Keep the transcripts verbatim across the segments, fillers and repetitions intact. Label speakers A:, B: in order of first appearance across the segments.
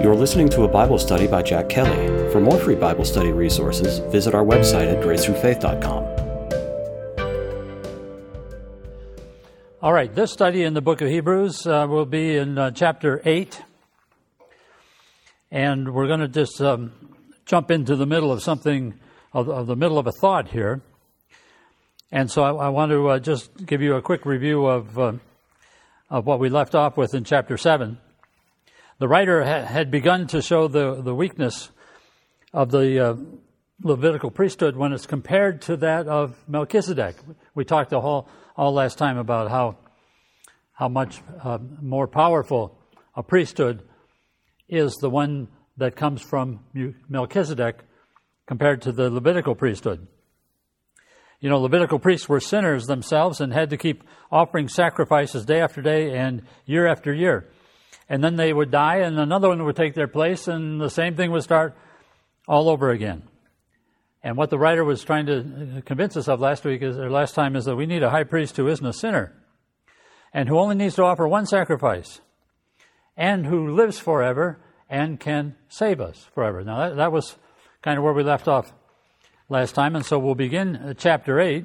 A: You're listening to a Bible study by Jack Kelly. For more free Bible study resources, visit our website at grace through faith dot com.
B: All right, this study in the book of Hebrews uh, will be in uh, chapter eight. And we're going to just um, jump into the middle of something, of, of the middle of a thought here. And so I, I want to uh, just give you a quick review of, uh, of what we left off with in chapter seven. The writer ha- had begun to show the, the weakness of the uh, Levitical priesthood when it's compared to that of Melchizedek. We talked the whole, all last time about how, how much uh, more powerful a priesthood is the one that comes from Melchizedek compared to the Levitical priesthood. You know, Levitical priests were sinners themselves and had to keep offering sacrifices day after day and year after year. And then they would die and another one would take their place and the same thing would start all over again. And what the writer was trying to convince us of last week is, or last time is that we need a high priest who isn't a sinner and who only needs to offer one sacrifice and who lives forever and can save us forever. Now that, that was kind of where we left off last time. And so we'll begin chapter eight,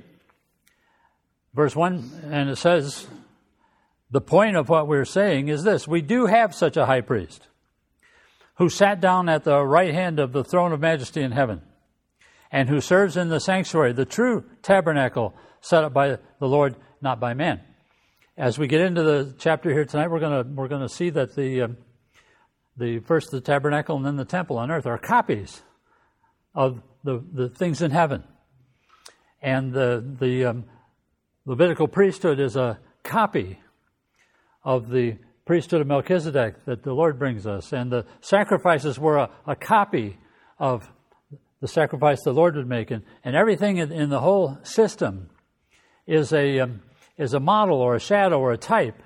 B: verse one, and it says, the point of what we're saying is this: we do have such a high priest who sat down at the right hand of the throne of majesty in heaven and who serves in the sanctuary, the true tabernacle set up by the Lord, not by man. As we get into the chapter here tonight, we're going to we're going to see that the um, the first the tabernacle and then the temple on earth are copies of the, the things in heaven, and the the um, Levitical priesthood is a copy of the priesthood of Melchizedek that the Lord brings us. And the sacrifices were a, a copy of the sacrifice the Lord would make. And, and everything in, in the whole system is a, um, is a model or a shadow or a type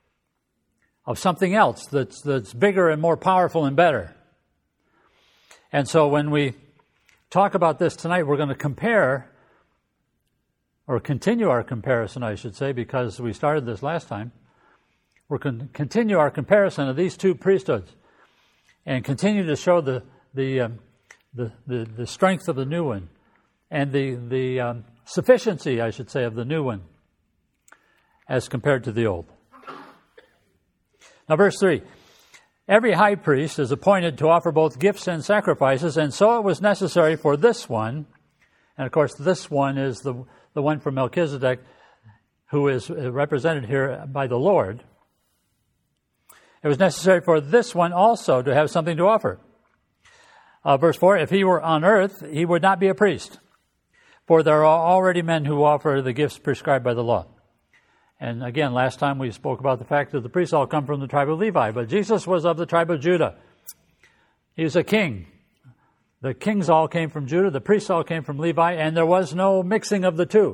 B: of something else that's, that's bigger and more powerful and better. And so when we talk about this tonight, we're going to compare, or continue our comparison, I should say, because we started this last time. We're going to continue our comparison of these two priesthoods and continue to show the the um, the, the the strength of the new one and the the um, sufficiency, I should say, of the new one as compared to the old. Now, verse three: every high priest is appointed to offer both gifts and sacrifices, and so it was necessary for this one, and of course, this one is the the one from Melchizedek, who is represented here by the Lord. It was necessary for this one also to have something to offer. Uh, verse four, if he were on earth, he would not be a priest, for there are already men who offer the gifts prescribed by the law. And again, last time we spoke about the fact that the priests all come from the tribe of Levi, but Jesus was of the tribe of Judah. He was a king. The kings all came from Judah, the priests all came from Levi, and there was no mixing of the two.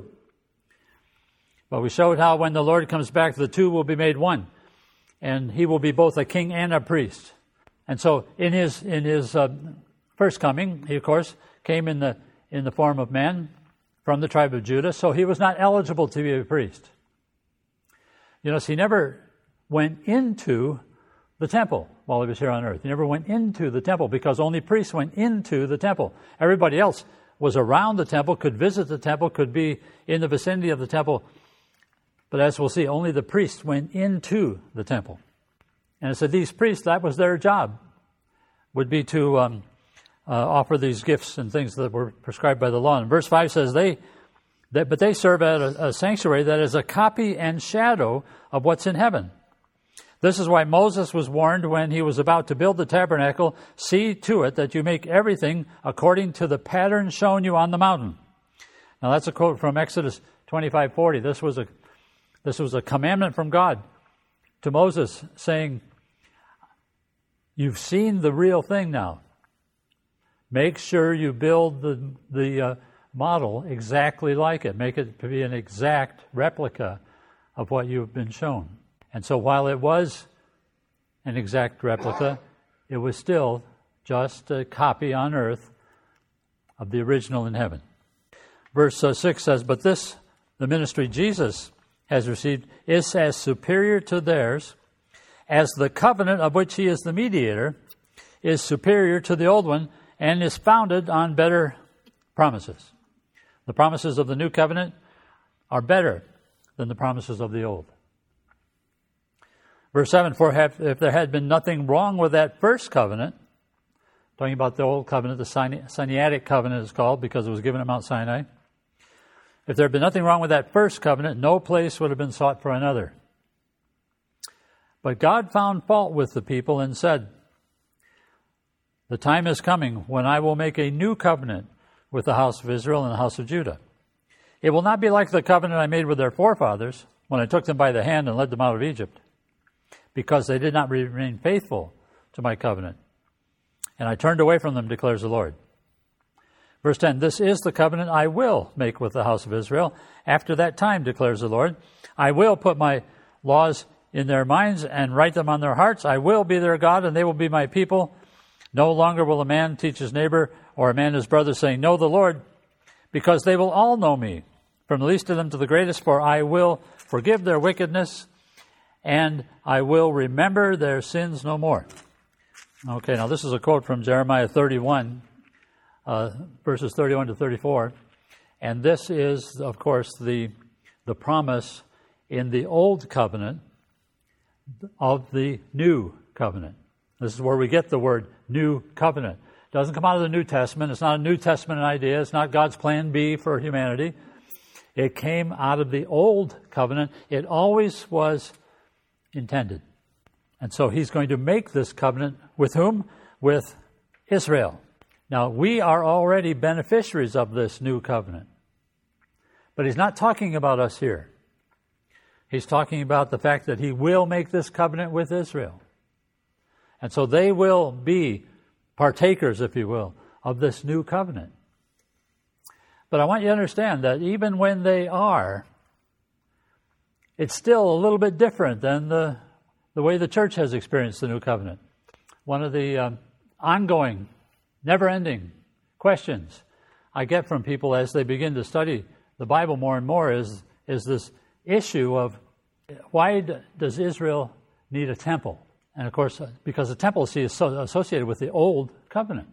B: But we showed how when the Lord comes back, the two will be made one. And he will be both a king and a priest. And so in his in his uh, first coming, he of course came in the in the form of man from the tribe of Judah, so he was not eligible to be a priest. You know, so he never went into the temple while he was here on earth. He never went into the temple because only priests went into the temple. Everybody else was around the temple, could visit the temple, could be in the vicinity of the temple. But as we'll see, only the priests went into the temple. And it said these priests, that was their job, would be to um, uh, offer these gifts and things that were prescribed by the law. And verse five says, they, that, but they serve at a, a sanctuary that is a copy and shadow of what's in heaven. This is why Moses was warned when he was about to build the tabernacle, see to it that you make everything according to the pattern shown you on the mountain. Now that's a quote from Exodus twenty-five forty. This was a This was a commandment from God to Moses saying, you've seen the real thing now. Make sure you build the, the uh, model exactly like it. Make it to be an exact replica of what you've been shown. And so while it was an exact replica, it was still just a copy on earth of the original in heaven. Verse uh, six says, but this, the ministry Jesus has received, is as superior to theirs as the covenant of which he is the mediator, is superior to the old one and is founded on better promises. The promises of the new covenant are better than the promises of the old. Verse seven, for if there had been nothing wrong with that first covenant, talking about the old covenant, the Sinaitic covenant is called because it was given at Mount Sinai. If there had been nothing wrong with that first covenant, no place would have been sought for another. But God found fault with the people and said, the time is coming when I will make a new covenant with the house of Israel and the house of Judah. It will not be like the covenant I made with their forefathers when I took them by the hand and led them out of Egypt, because they did not remain faithful to my covenant. And I turned away from them, declares the Lord. Verse ten, this is the covenant I will make with the house of Israel. After that time, declares the Lord, I will put my laws in their minds and write them on their hearts. I will be their God, and they will be my people. No longer will a man teach his neighbor or a man his brother, saying, know the Lord, because they will all know me, from the least of them to the greatest, for I will forgive their wickedness, and I will remember their sins no more. Okay, now this is a quote from Jeremiah thirty-one, uh, verses thirty-one to thirty-four. And this is, of course, the, the promise in the Old Covenant of the New Covenant. This is where we get the word New Covenant. It doesn't come out of the New Testament. It's not a New Testament idea. It's not God's plan B for humanity. It came out of the Old Covenant. It always was intended. And so he's going to make this covenant with whom? With Israel. Now, we are already beneficiaries of this new covenant. But he's not talking about us here. He's talking about the fact that he will make this covenant with Israel. And so they will be partakers, if you will, of this new covenant. But I want you to understand that even when they are, it's still a little bit different than the, the way the church has experienced the new covenant. One of the um, ongoing, never-ending questions I get from people as they begin to study the Bible more and more is, is this issue of why does Israel need a temple? And of course, because the temple, see, is so associated with the old covenant.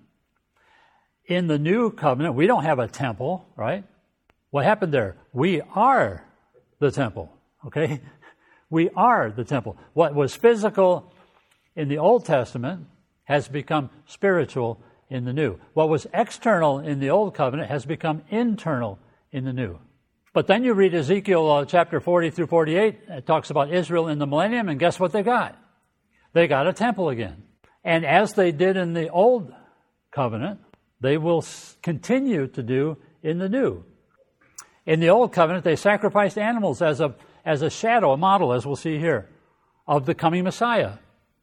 B: In the new covenant, we don't have a temple, right? What happened there? We are the temple, okay? We are the temple. What was physical in the Old Testament has become spiritual in the new. What was external in the Old Covenant has become internal in the new. But then you read Ezekiel uh, chapter forty through forty-eight. It talks about Israel in the millennium, and guess what they got? They got a temple again. And as they did in the Old Covenant, they will continue to do in the new. In the Old Covenant, they sacrificed animals as a, as a shadow, a model, as we'll see here, of the coming Messiah.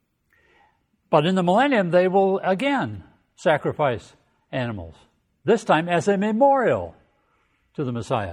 B: But in the millennium, they will again sacrifice animals, this time as a memorial to the Messiah.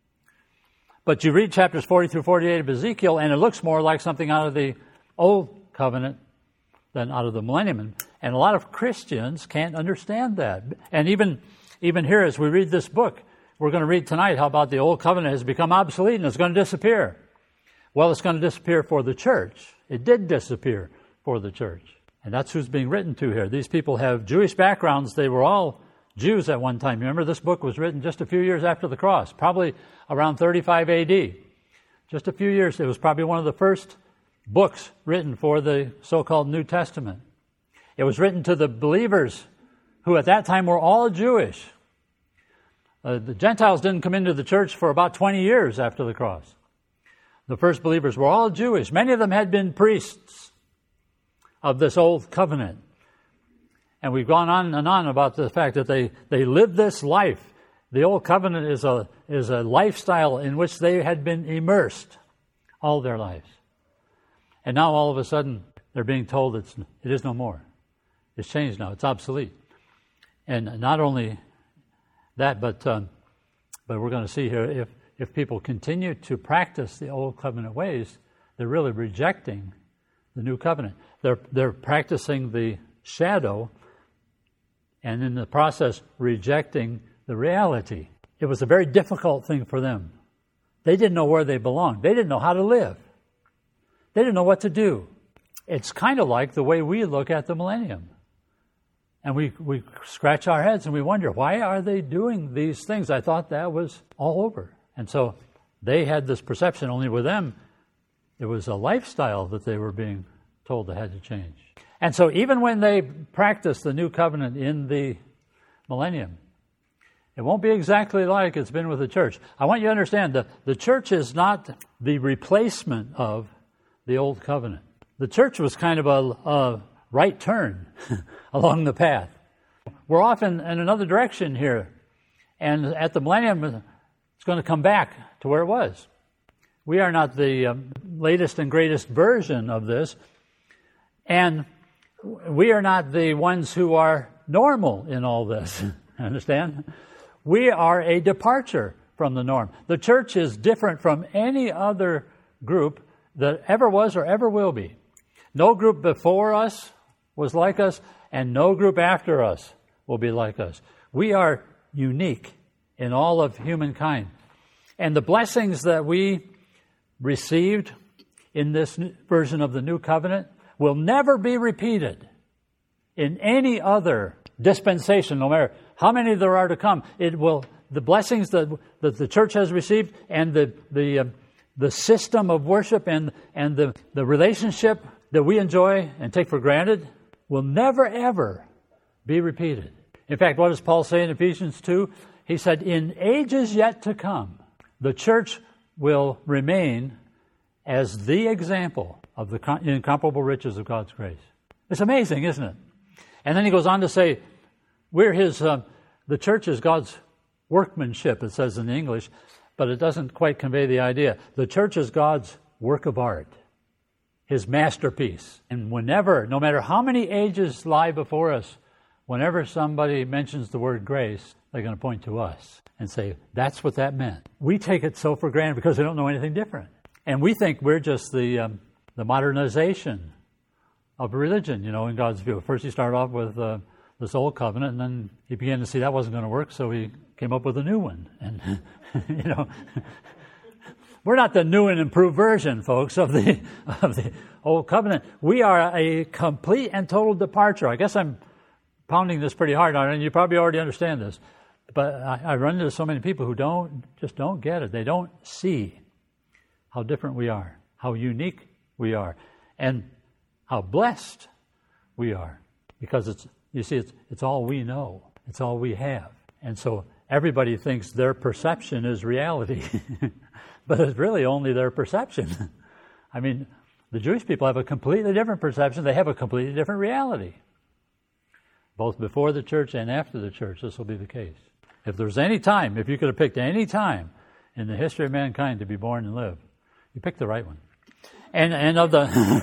B: But you read chapters forty through forty-eight of Ezekiel, and it looks more like something out of the Old Covenant than out of the millennium. And a lot of Christians can't understand that. And even, even here, as we read this book, we're going to read tonight how about the Old Covenant has become obsolete and it's going to disappear. Well, it's going to disappear for the church. It did disappear for the church. And that's who's being written to here. These people have Jewish backgrounds. They were all Jews at one time. Remember, this book was written just a few years after the cross, probably around thirty-five A D. Just a few years. It was probably one of the first books written for the so-called New Testament. It was written to the believers who at that time were all Jewish. Uh, the Gentiles didn't come into the church for about twenty years after the cross. The first believers were all Jewish. Many of them had been priests of this old covenant. And we've gone on and on about the fact that they, they lived this life. The old covenant is a, is a lifestyle in which they had been immersed all their lives. And now all of a sudden, they're being told it's, it is no more. It's changed now. It's obsolete. And not only that, but um, but we're going to see here, if, if people continue to practice the old covenant ways, they're really rejecting the new covenant. They're, they're practicing the shadow, and in the process, rejecting the reality. It was a very difficult thing for them. They didn't know where they belonged. They didn't know how to live. They didn't know what to do. It's kind of like the way we look at the millennium. And we, we scratch our heads and we wonder, why are they doing these things? I thought that was all over. And so they had this perception, only with them, it was a lifestyle that they were being told they had to change. And so even when they practice the new covenant in the millennium, it won't be exactly like it's been with the church. I want you to understand that the church is not the replacement of the old covenant. The church was kind of a, a right turn along the path. We're off in, in another direction here. And at the millennium, it's going to come back to where it was. We are not the um, latest and greatest version of this. And we are not the ones who are normal in all this. Understand? We are a departure from the norm. The church is different from any other group that ever was or ever will be. No group before us was like us, and no group after us will be like us. We are unique in all of humankind. And the blessings that we received in this version of the New Covenant will never be repeated in any other dispensation, no matter how many there are to come. It will, the blessings that, that the church has received and the the, uh, the system of worship and, and the, the relationship that we enjoy and take for granted will never, ever be repeated. In fact, what does Paul say in Ephesians two? He said, in ages yet to come, the church will remain as the example of the incomparable riches of God's grace. It's amazing, isn't it? And then he goes on to say, we're his, uh, the church is God's workmanship, it says in English, but it doesn't quite convey the idea. The church is God's work of art, his masterpiece. And whenever, no matter how many ages lie before us, whenever somebody mentions the word grace, they're going to point to us and say, that's what that meant. We take it so for granted because we don't know anything different. And we think we're just the um, the modernization of religion, you know, in God's view. First he started off with uh, this old covenant, and then he began to see that wasn't going to work, so he came up with a new one. And, you know, we're not the new and improved version, folks, of the of the old covenant. We are a complete and total departure. I guess I'm pounding this pretty hard on it, and you probably already understand this. But I, I run into so many people who don't, just don't get it. They don't see how different we are, how unique we are, and how blessed we are. Because it's, you see, it's, it's all we know. It's all we have. And so everybody thinks their perception is reality. But it's really only their perception. I mean, the Jewish people have a completely different perception. They have a completely different reality. Both before the church and after the church, this will be the case. If there's any time, if you could have picked any time in the history of mankind to be born and live, you picked the right one. And and of the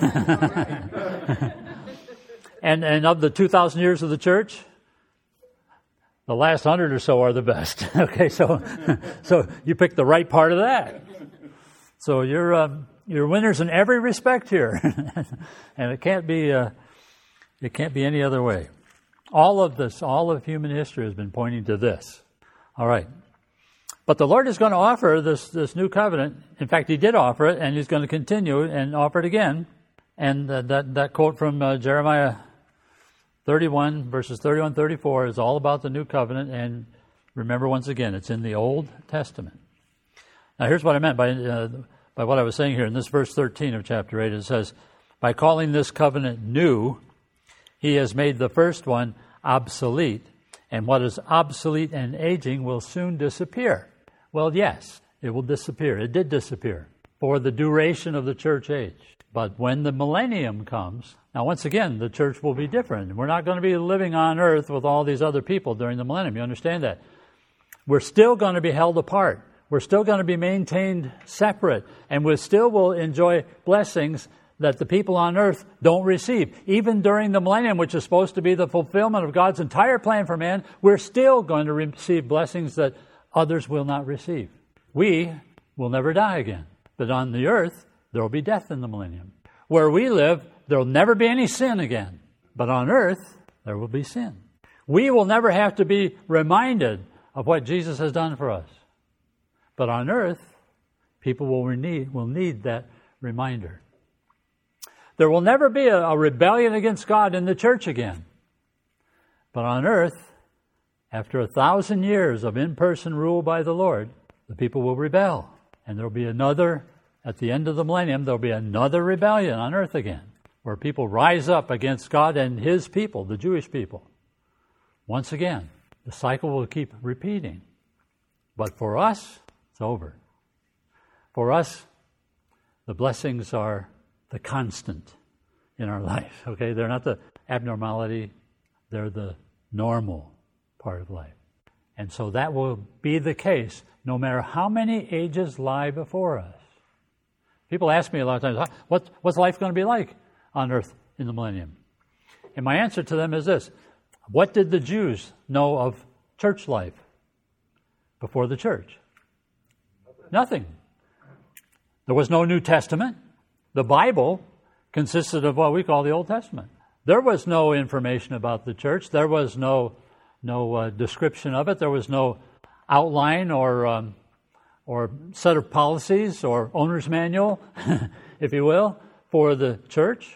B: and and of the two thousand years of the church, the last hundred or so are the best. Okay, so so you picked the right part of that. So you're um, you're winners in every respect here, and it can't be uh, it can't be any other way. All of this, all of human history has been pointing to this. All right. But the Lord is going to offer this, this new covenant. In fact, He did offer it, and He's going to continue and offer it again. And uh, that, that quote from uh, Jeremiah thirty-one, verses thirty-one, thirty-four is all about the new covenant. And remember, once again, it's in the Old Testament. Now, here's what I meant by, uh, by what I was saying here. In this verse thirteen of chapter eight, it says, by calling this covenant new, He has made the first one obsolete, and what is obsolete and aging will soon disappear. Well, yes, it will disappear. It did disappear for the duration of the church age. But when the millennium comes, now once again, the church will be different. We're not going to be living on earth with all these other people during the millennium. You understand that? We're still going to be held apart. We're still going to be maintained separate, and we still will enjoy blessings that the people on earth don't receive. Even during the millennium, which is supposed to be the fulfillment of God's entire plan for man, we're still going to receive blessings that others will not receive. We will never die again. But on the earth, there will be death in the millennium. Where we live, there will never be any sin again. But on earth, there will be sin. We will never have to be reminded of what Jesus has done for us. But on earth, people will need, will need that reminder. There will never be a, a rebellion against God in the church again. But on earth, after a thousand years of in-person rule by the Lord, the people will rebel. And there will be another, at the end of the millennium, there will be another rebellion on earth again, where people rise up against God and His people, the Jewish people. Once again, the cycle will keep repeating. But for us, it's over. For us, the blessings are the constant in our life, okay? They're not the abnormality, they're the normal part of life. And so that will be the case no matter how many ages lie before us. People ask me a lot of times, what, what's life going to be like on earth in the millennium? And my answer to them is this: what did the Jews know of church life before the church? Nothing. There was no New Testament. The Bible consisted of what we call the Old Testament. There was no information about the church. There was no no uh, description of it. There was no outline or um, or set of policies or owner's manual, if you will, for the church.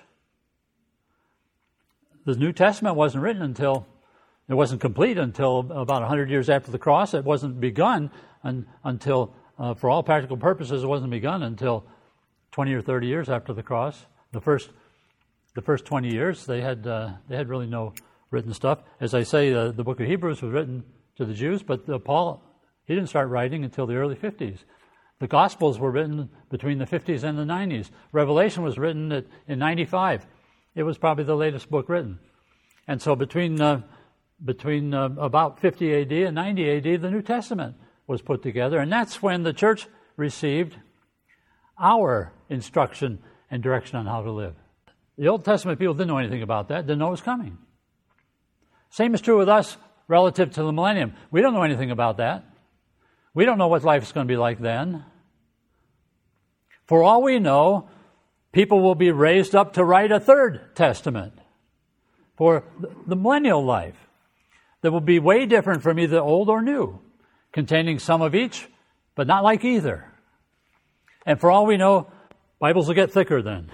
B: The New Testament wasn't written until, it wasn't complete until about one hundred years after the cross. It wasn't begun un, until, uh, for all practical purposes, it wasn't begun until twenty or thirty years after the cross. The first the first twenty years, they had uh, they had really no written stuff. As I say, uh, the book of Hebrews was written to the Jews, but uh, Paul, he didn't start writing until the early fifties. The Gospels were written between the fifties and the nineties. Revelation was written at, in ninety-five. It was probably the latest book written. And so between uh, between uh, about fifty A D and ninety A D, the New Testament was put together. And that's when the church received our instruction and direction on how to live. The Old Testament people didn't know anything about that, didn't know it was coming. Same is true with us relative to the millennium. We don't know anything about that. We don't know what life is going to be like then. For all we know, people will be raised up to write a third testament for the millennial life that will be way different from either old or new, containing some of each, but not like either. And for all we know, Bibles will get thicker then.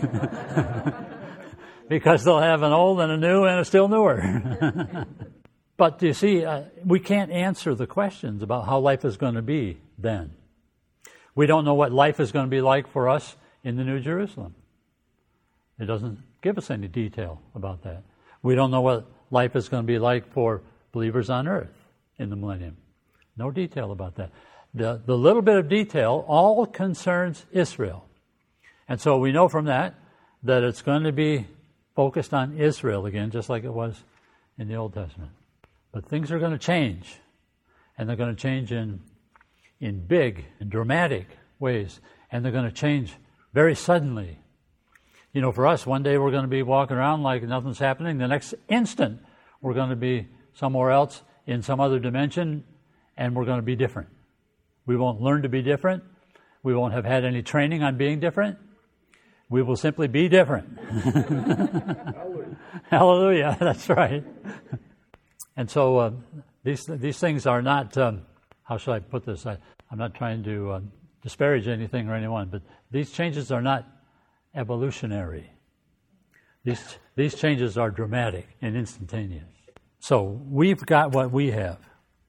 B: Because they'll have an old and a new and a still newer. But you see, uh, we can't answer the questions about how life is going to be then. We don't know what life is going to be like for us in the New Jerusalem. It doesn't give us any detail about that. We don't know what life is going to be like for believers on earth in the millennium. No detail about that. The, the little bit of detail all concerns Israel. And so we know from that that it's going to be focused on Israel again, just like it was in the Old Testament. But things are going to change, and they're going to change in in big and dramatic ways, and they're going to change very suddenly. You know, for us, one day we're going to be walking around like nothing's happening. The next instant, we're going to be somewhere else in some other dimension, and we're going to be different. We won't learn to be different. We won't have had any training on being different. We will simply be different. Hallelujah. Hallelujah, that's right. And so uh, these these things are not, um, how should I put this? I, I'm not trying to uh, disparage anything or anyone, but these changes are not evolutionary. These these changes are dramatic and instantaneous. So we've got what we have.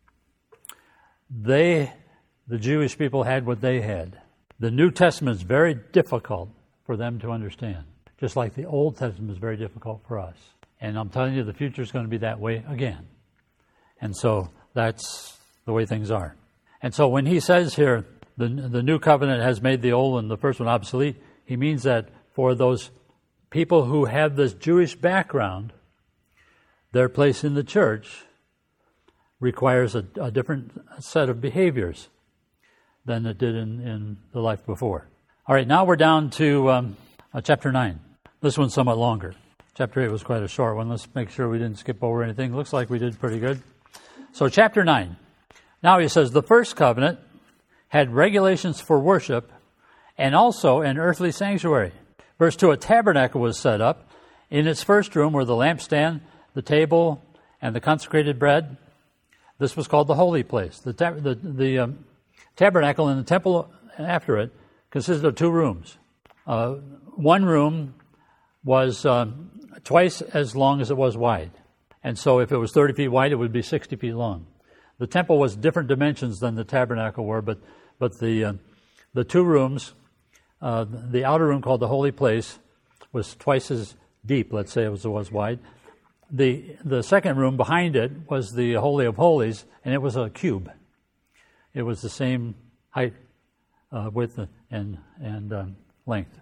B: They, the Jewish people, had what they had. The New Testament is very difficult for them to understand, just like the Old Testament is very difficult for us. And I'm telling you, the future is going to be that way again. And so that's the way things are. And so when he says here, the, the new covenant has made the old and the first one obsolete, he means that for those people who have this Jewish background, their place in the church requires a, a different set of behaviors than it did in, in the life before. All right, now we're down to um, uh, chapter nine. This one's somewhat longer. Chapter eight was quite a short one. Let's make sure we didn't skip over anything. Looks like we did pretty good. So chapter nine. Now he says, the first covenant had regulations for worship and also an earthly sanctuary. Verse two, a tabernacle was set up. In its first room were the lampstand, the table, and the consecrated bread. This was called the holy place. The, tab- the, the um, tabernacle and the temple after it consisted of two rooms. Uh, one room was um, twice as long as it was wide. And so if it was thirty feet wide, it would be sixty feet long. The temple was different dimensions than the tabernacle were, but but the uh, the two rooms, uh, the outer room called the holy place, was twice as deep, let's say, as it was wide. The the second room behind it was the Holy of Holies, and it was a cube. It was the same height, uh, width, and and um, length.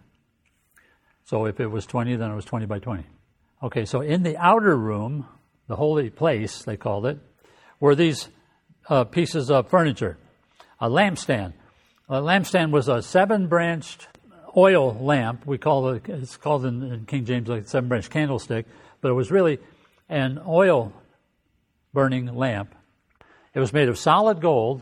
B: So if it was twenty, then it was twenty by twenty. Okay, so in the outer room, the holy place, they called it, were these uh, pieces of furniture. A lampstand. A lampstand was a seven-branched oil lamp. We call it, it's called in, in King James like a seven-branch candlestick, but it was really an oil-burning lamp. It was made of solid gold,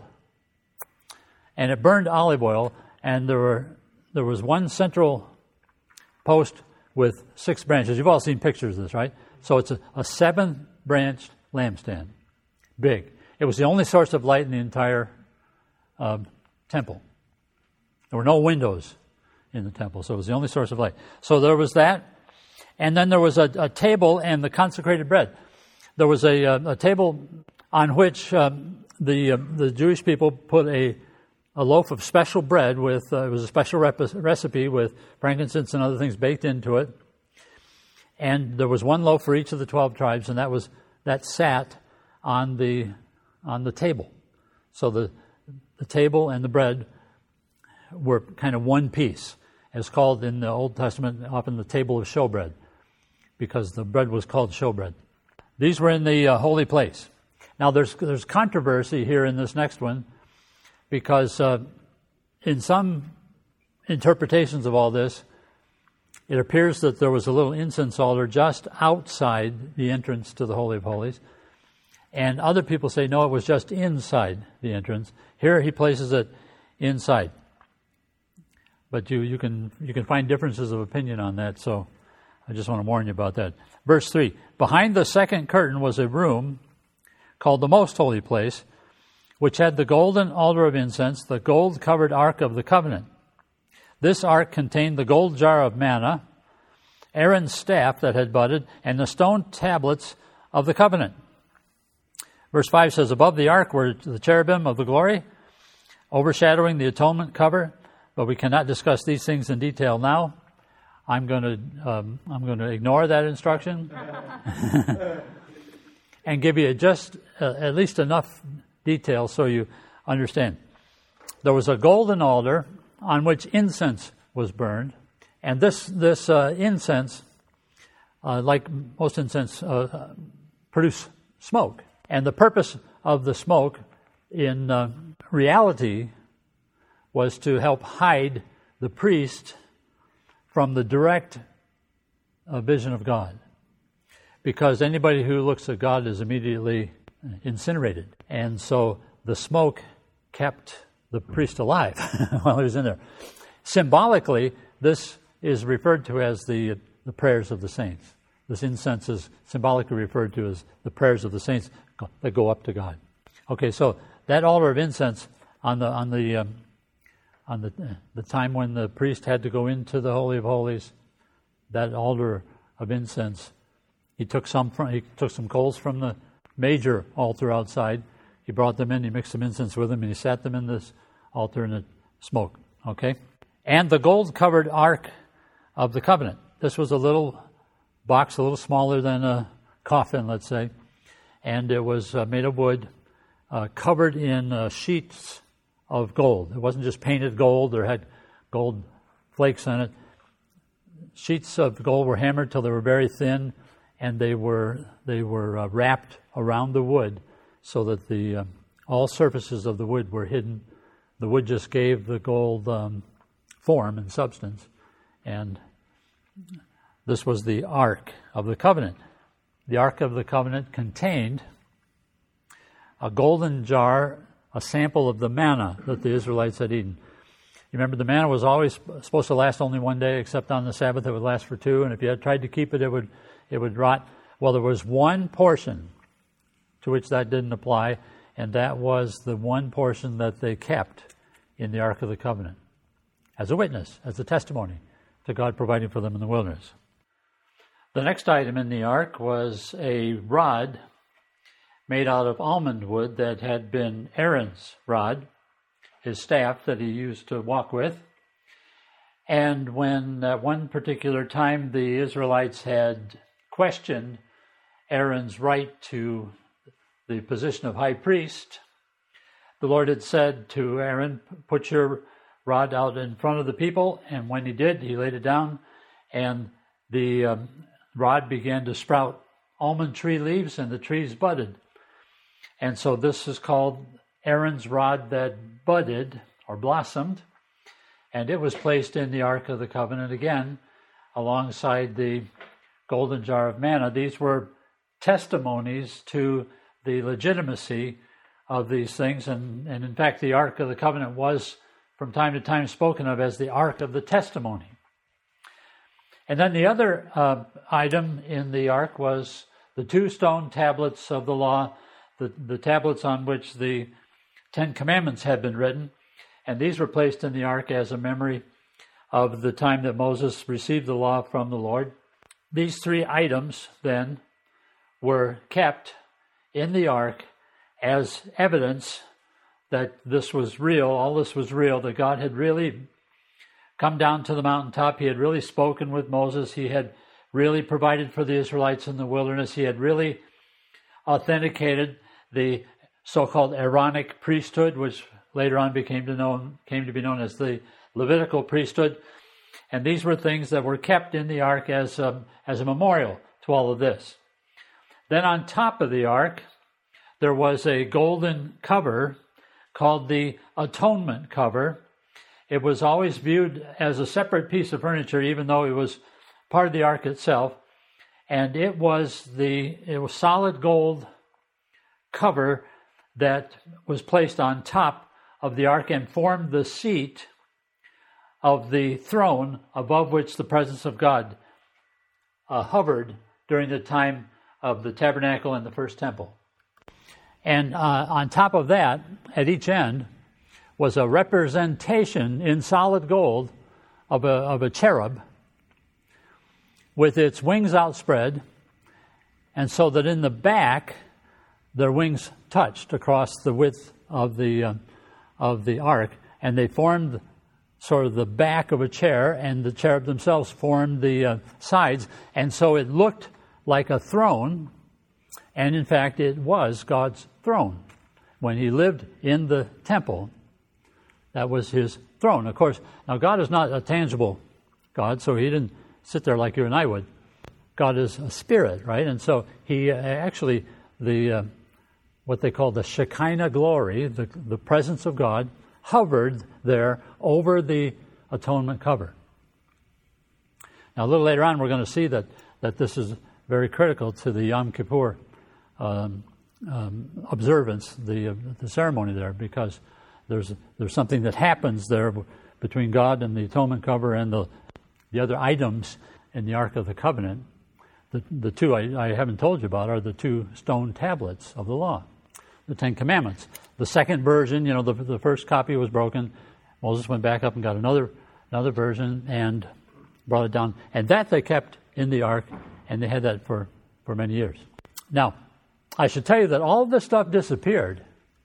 B: and it burned olive oil, and there were there was one central post with six branches. You've all seen pictures of this, right? So it's a, a seven-branched lampstand, big. It was the only source of light in the entire uh, temple. There were no windows in the temple, so it was the only source of light. So there was that, and then there was a, a table and the consecrated bread. There was a, a, a table on which um, the uh, the Jewish people put a a loaf of special bread with, uh, it was a special rep- recipe with frankincense and other things baked into it. And there was one loaf for each of the twelve tribes, and that was, that sat on the, on the table. So the, the table and the bread were kind of one piece. It's called in the Old Testament often the table of showbread, because the bread was called showbread. These were in the uh, holy place. Now there's, there's controversy here in this next one, because uh, in some interpretations of all this, it appears that there was a little incense altar just outside the entrance to the Holy of Holies. And other people say, no, it was just inside the entrance. Here he places it inside. But you, you can you can find differences of opinion on that, so I just want to warn you about that. Verse three, behind the second curtain was a room called the Most Holy Place, which had the golden altar of incense, the gold-covered ark of the covenant. This ark contained the gold jar of manna, Aaron's staff that had budded, and the stone tablets of the covenant. Verse five says, above the ark were the cherubim of the glory, overshadowing the atonement cover, but we cannot discuss these things in detail now. I'm going to um, I'm going to ignore that instruction and give you just uh, at least enough detail so you understand. There was a golden altar on which incense was burned, and this this uh, incense, uh, like most incense, uh, produced smoke. And the purpose of the smoke, in uh, reality, was to help hide the priest from the direct uh, vision of God, because anybody who looks at God is immediately incinerated. And so the smoke kept the priest alive while he was in there. Symbolically, this is referred to as the the prayers of the saints. This incense is symbolically referred to as the prayers of the saints that go up to God. Okay, so that altar of incense on the on the um, on the the time when the priest had to go into the Holy of Holies, that altar of incense, he took some from he took some coals from the major altar outside. He brought them in, he mixed some incense with them, and he sat them in this altar and it smoked. Okay? And the gold-covered Ark of the Covenant. This was a little box, a little smaller than a coffin, let's say, and it was uh, made of wood, uh, covered in uh, sheets of gold. It wasn't just painted gold or had gold flakes on it. Sheets of gold were hammered till they were very thin, and they were they were uh, wrapped around the wood so that the uh, all surfaces of the wood were hidden. The wood just gave the gold um, form and substance, and this was the Ark of the Covenant. The Ark of the Covenant contained a golden jar, a sample of the manna that the Israelites had eaten. You remember, the manna was always supposed to last only one day, except on the Sabbath it would last for two, and if you had tried to keep it, it would it would rot. Well, there was one portion to which that didn't apply, and that was the one portion that they kept in the Ark of the Covenant as a witness, as a testimony to God providing for them in the wilderness. The next item in the ark was a rod made out of almond wood that had been Aaron's rod, his staff that he used to walk with. And when at one particular time the Israelites had questioned Aaron's right to the position of high priest, the Lord had said to Aaron, put your rod out in front of the people. And when he did, he laid it down, and the um, rod began to sprout almond tree leaves, and the trees budded. And so this is called Aaron's rod that budded or blossomed, and it was placed in the Ark of the Covenant again alongside the golden jar of manna. These were testimonies to the legitimacy of these things, and, and in fact the Ark of the Covenant was from time to time spoken of as the Ark of the Testimony. And then the other uh, item in the ark was the two stone tablets of the law, the, the tablets on which the Ten Commandments had been written, and these were placed in the ark as a memory of the time that Moses received the law from the Lord. These three items then were kept in the ark as evidence that this was real, all this was real, that God had really come down to the mountaintop. He had really spoken with Moses. He had really provided for the Israelites in the wilderness. He had really authenticated the so-called Aaronic priesthood, which later on became to known came to be known as the Levitical priesthood. And these were things that were kept in the ark as a, as a memorial to all of this. Then on top of the ark, there was a golden cover called the atonement cover. It was always viewed as a separate piece of furniture, even though it was part of the ark itself. And it was the it was solid gold cover that was placed on top of the ark and formed the seat of the throne above which the presence of God uh, hovered during the time of the tabernacle and the first temple. And uh, on top of that, at each end, was a representation in solid gold of a, of a cherub with its wings outspread, and so that in the back, their wings touched across the width of the uh, of the ark, and they formed sort of the back of a chair, and the cherub themselves formed the uh, sides, and so it looked like a throne, and in fact it was God's throne. When he lived in the temple, that was his throne. Of course, now God is not a tangible God, so he didn't sit there like you and I would. God is a spirit, right? And so he uh, actually, the uh, what they call the Shekinah glory, the, the presence of God, hovered there over the atonement cover. Now, a little later on, we're going to see that, that this is very critical to the Yom Kippur um, um, observance, the uh, the ceremony there, because there's there's something that happens there between God and the atonement cover and the the other items in the Ark of the Covenant. The the two I, I haven't told you about are the two stone tablets of the law, the Ten Commandments. The second version, you know, the the first copy was broken. Moses went back up and got another another version and brought it down, and that they kept in the ark, and they had that for, for many years. Now, I should tell you that all this stuff disappeared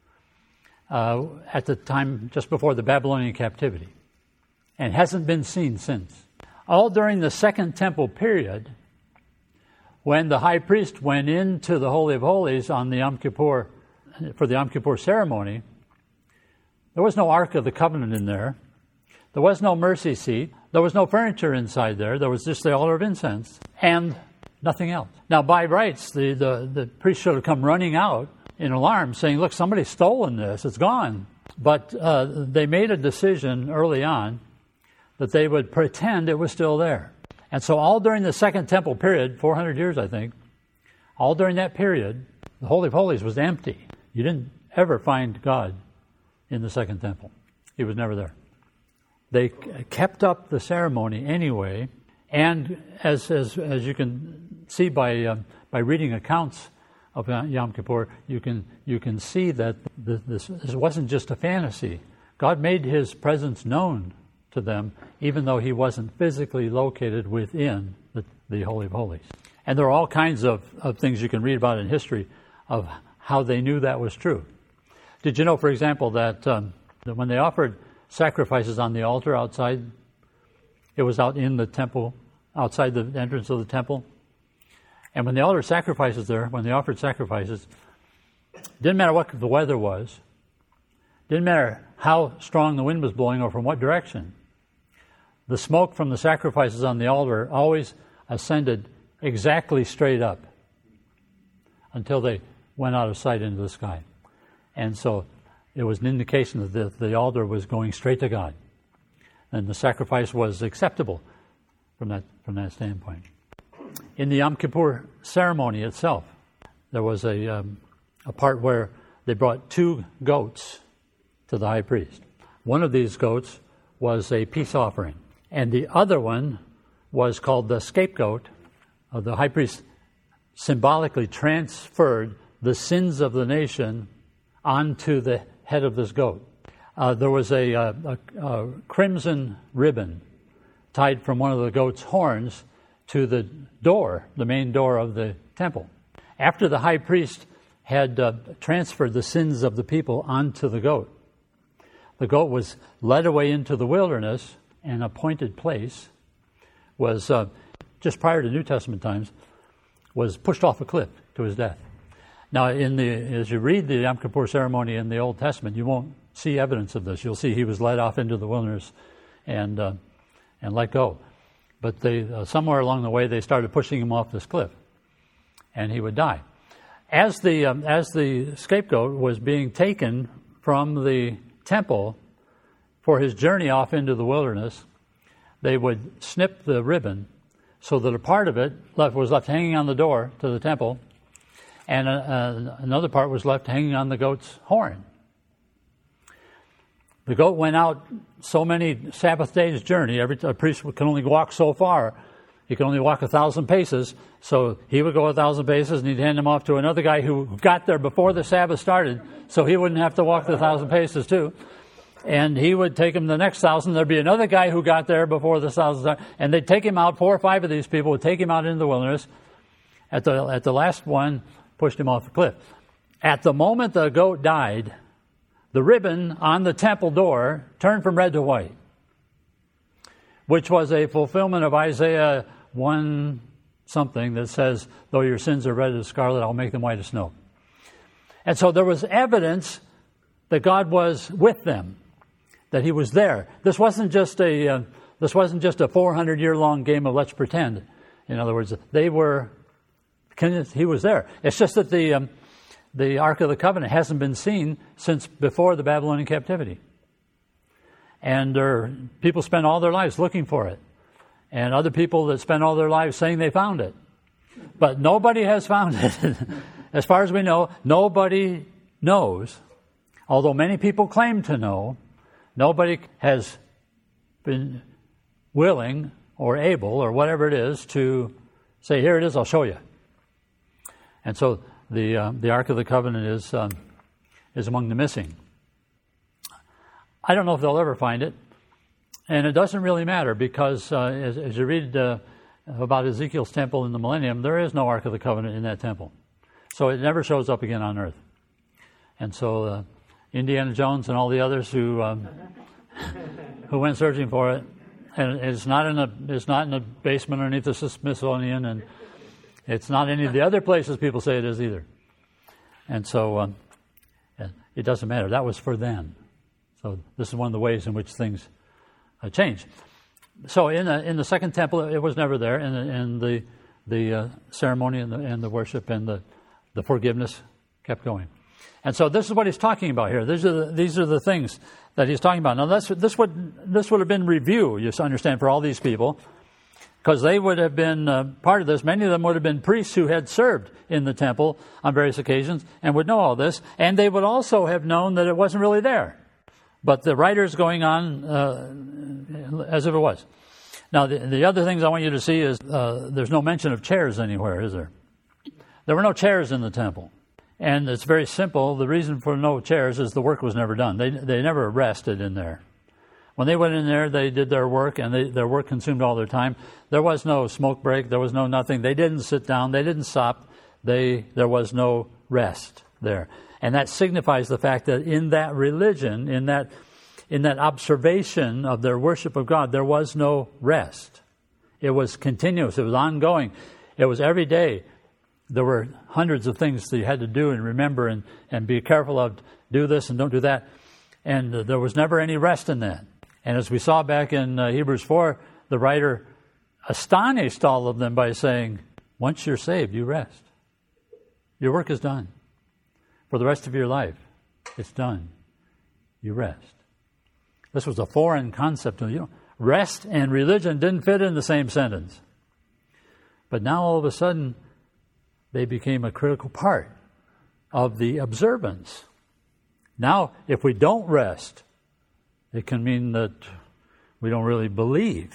B: uh, at the time just before the Babylonian captivity, and hasn't been seen since. All during the Second Temple period, when the high priest went into the Holy of Holies on the Yom Kippur, for the Yom Kippur ceremony, there was no Ark of the Covenant in there. There was no mercy seat. There was no furniture inside there. There was just the altar of incense and nothing else. Now, by rights, the, the, the priest should have come running out in alarm saying, look, somebody's stolen this. It's gone. But uh, they made a decision early on that they would pretend it was still there. And so all during the Second Temple period, four hundred years, I think, all during that period, the Holy of Holies was empty. You didn't ever find God in the Second Temple. He was never there. They kept up the ceremony anyway, and as as as you can see by um, by reading accounts of Yom Kippur, you can you can see that the, this this wasn't just a fantasy. God made His presence known to them, even though he wasn't physically located within the, the Holy of Holies. And there are all kinds of, of things you can read about in history of how they knew that was true. Did you know, for example, that, um, that when they offered sacrifices on the altar outside, it was out in the temple, outside the entrance of the temple? And when they offered sacrifices there, when they offered sacrifices, didn't matter what the weather was, didn't matter how strong the wind was blowing or from what direction, the smoke from the sacrifices on the altar always ascended exactly straight up until they went out of sight into the sky. And so it was an indication that the, the altar was going straight to God. And the sacrifice was acceptable from that, from that standpoint. In the Yom Kippur ceremony itself, there was a, um, a part where they brought two goats to the high priest. One of these goats was a peace offering, and the other one was called the scapegoat. Uh, the high priest symbolically transferred the sins of the nation onto the head of this goat. Uh, there was a, a, a, a crimson ribbon tied from one of the goat's horns to the door, the main door of the temple. After the high priest had uh, transferred the sins of the people onto the goat, the goat was led away into the wilderness, an appointed place, was, uh, just prior to New Testament times, was pushed off a cliff to his death. Now, in the as you read the Yom Kippur ceremony in the Old Testament, you won't see evidence of this. You'll see he was led off into the wilderness and uh, and let go. But they uh, somewhere along the way, they started pushing him off this cliff, and he would die. As the um, as the scapegoat was being taken from the temple for his journey off into the wilderness, they would snip the ribbon so that a part of it left, was left hanging on the door to the temple, and a, a, another part was left hanging on the goat's horn. The goat went out so many Sabbath days' journey. Every a priest can only walk so far. He could only walk a thousand paces. So he would go a thousand paces, and he'd hand him off to another guy who got there before the Sabbath started, so he wouldn't have to walk the thousand paces too. And he would take him the next thousand. There'd be another guy who got there before the thousand started, and they'd take him out. Four or five of these people would take him out into the wilderness. At the at the last one, pushed him off the cliff. At the moment the goat died, the ribbon on the temple door turned from red to white, which was a fulfillment of Isaiah one something that says, though your sins are red as scarlet, I'll make them white as snow. And so there was evidence that God was with them, that he was there. This wasn't just a uh, this wasn't just a four hundred year long game of let's pretend. In other words, they were he was there. It's just that the um, the Ark of the Covenant hasn't been seen since before the Babylonian captivity. And there, people spend all their lives looking for it. And other people that spend all their lives saying they found it. But nobody has found it. As far as we know, nobody knows. Although many people claim to know, nobody has been willing or able or whatever it is to say, here it is, I'll show you. And so the uh, the Ark of the Covenant is um, is among the missing. I don't know if they'll ever find it, and it doesn't really matter because uh, as, as you read uh, about Ezekiel's temple in the millennium, there is no Ark of the Covenant in that temple, so it never shows up again on earth. And so uh, Indiana Jones and all the others who um, who went searching for it, and it's not in a it's not in a basement underneath the Smithsonian, and it's not any of the other places people say it is either. And so um, it doesn't matter. That was for then. So this is one of the ways in which things uh, change. So in the, in the second temple, it was never there. And the, and the, the uh, ceremony and the, and the worship and the, the forgiveness kept going. And so this is what he's talking about here. These are the, these are the things that he's talking about. Now this, this, would, this would have been review, you understand, for all these people. Because they would have been uh, part of this. Many of them would have been priests who had served in the temple on various occasions and would know all this. And they would also have known that it wasn't really there. But the writer's going on uh, as if it was. Now, the, the other things I want you to see is uh, there's no mention of chairs anywhere, is there? There were no chairs in the temple. And it's very simple. The reason for no chairs is the work was never done. They, they never rested in there. When they went in there, they did their work, and they, their work consumed all their time. There was no smoke break. There was no nothing. They didn't sit down. They didn't stop. They, there was no rest there. And that signifies the fact that in that religion, in that, in that observation of their worship of God, there was no rest. It was continuous. It was ongoing. It was every day. There were hundreds of things that you had to do and remember and, and be careful of. Do this and don't do that. And uh, there was never any rest in that. And as we saw back in uh, Hebrews four, the writer astonished all of them by saying, once you're saved, you rest. Your work is done. For the rest of your life, it's done. You rest. This was a foreign concept. You know, rest and religion didn't fit in the same sentence. But now all of a sudden, they became a critical part of the observance. Now, if we don't rest, it can mean that we don't really believe.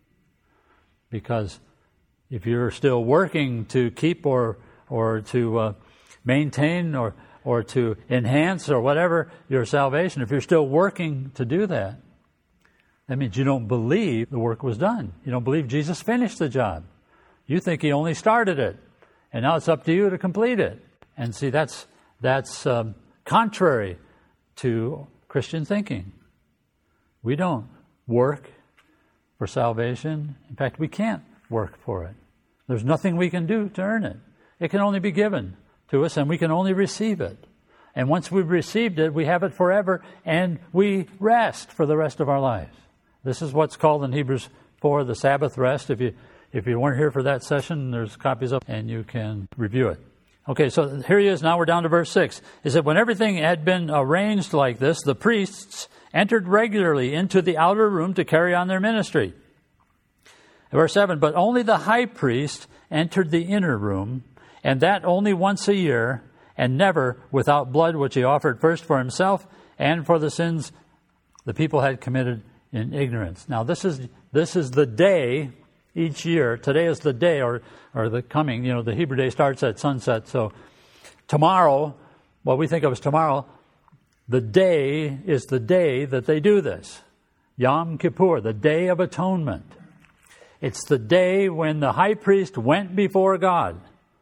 B: Because if you're still working to keep or or to uh, maintain or or to enhance or whatever your salvation, if you're still working to do that, that means you don't believe the work was done. You don't believe Jesus finished the job. You think He only started it, and now it's up to you to complete it. And see, that's that's um, contrary to Christian thinking. We don't work for salvation. In fact, we can't work for it. There's nothing we can do to earn it. It can only be given to us, and we can only receive it. And once we've received it, we have it forever, and we rest for the rest of our lives. This is what's called in Hebrews four the Sabbath rest. If you if you weren't here for that session, there's copies up, and you can review it. Okay, so here he is. Now we're down to verse six. It said, when everything had been arranged like this, the priests entered regularly into the outer room to carry on their ministry. Verse seven, but only the high priest entered the inner room, and that only once a year, and never without blood, which he offered first for himself and for the sins the people had committed in ignorance. Now this is this is the day each year. Today is the day, or or the coming, you know, the Hebrew day starts at sunset. So tomorrow, what we think of as tomorrow, the day is the day that they do this. Yom Kippur, the Day of Atonement. It's the day when the high priest went before God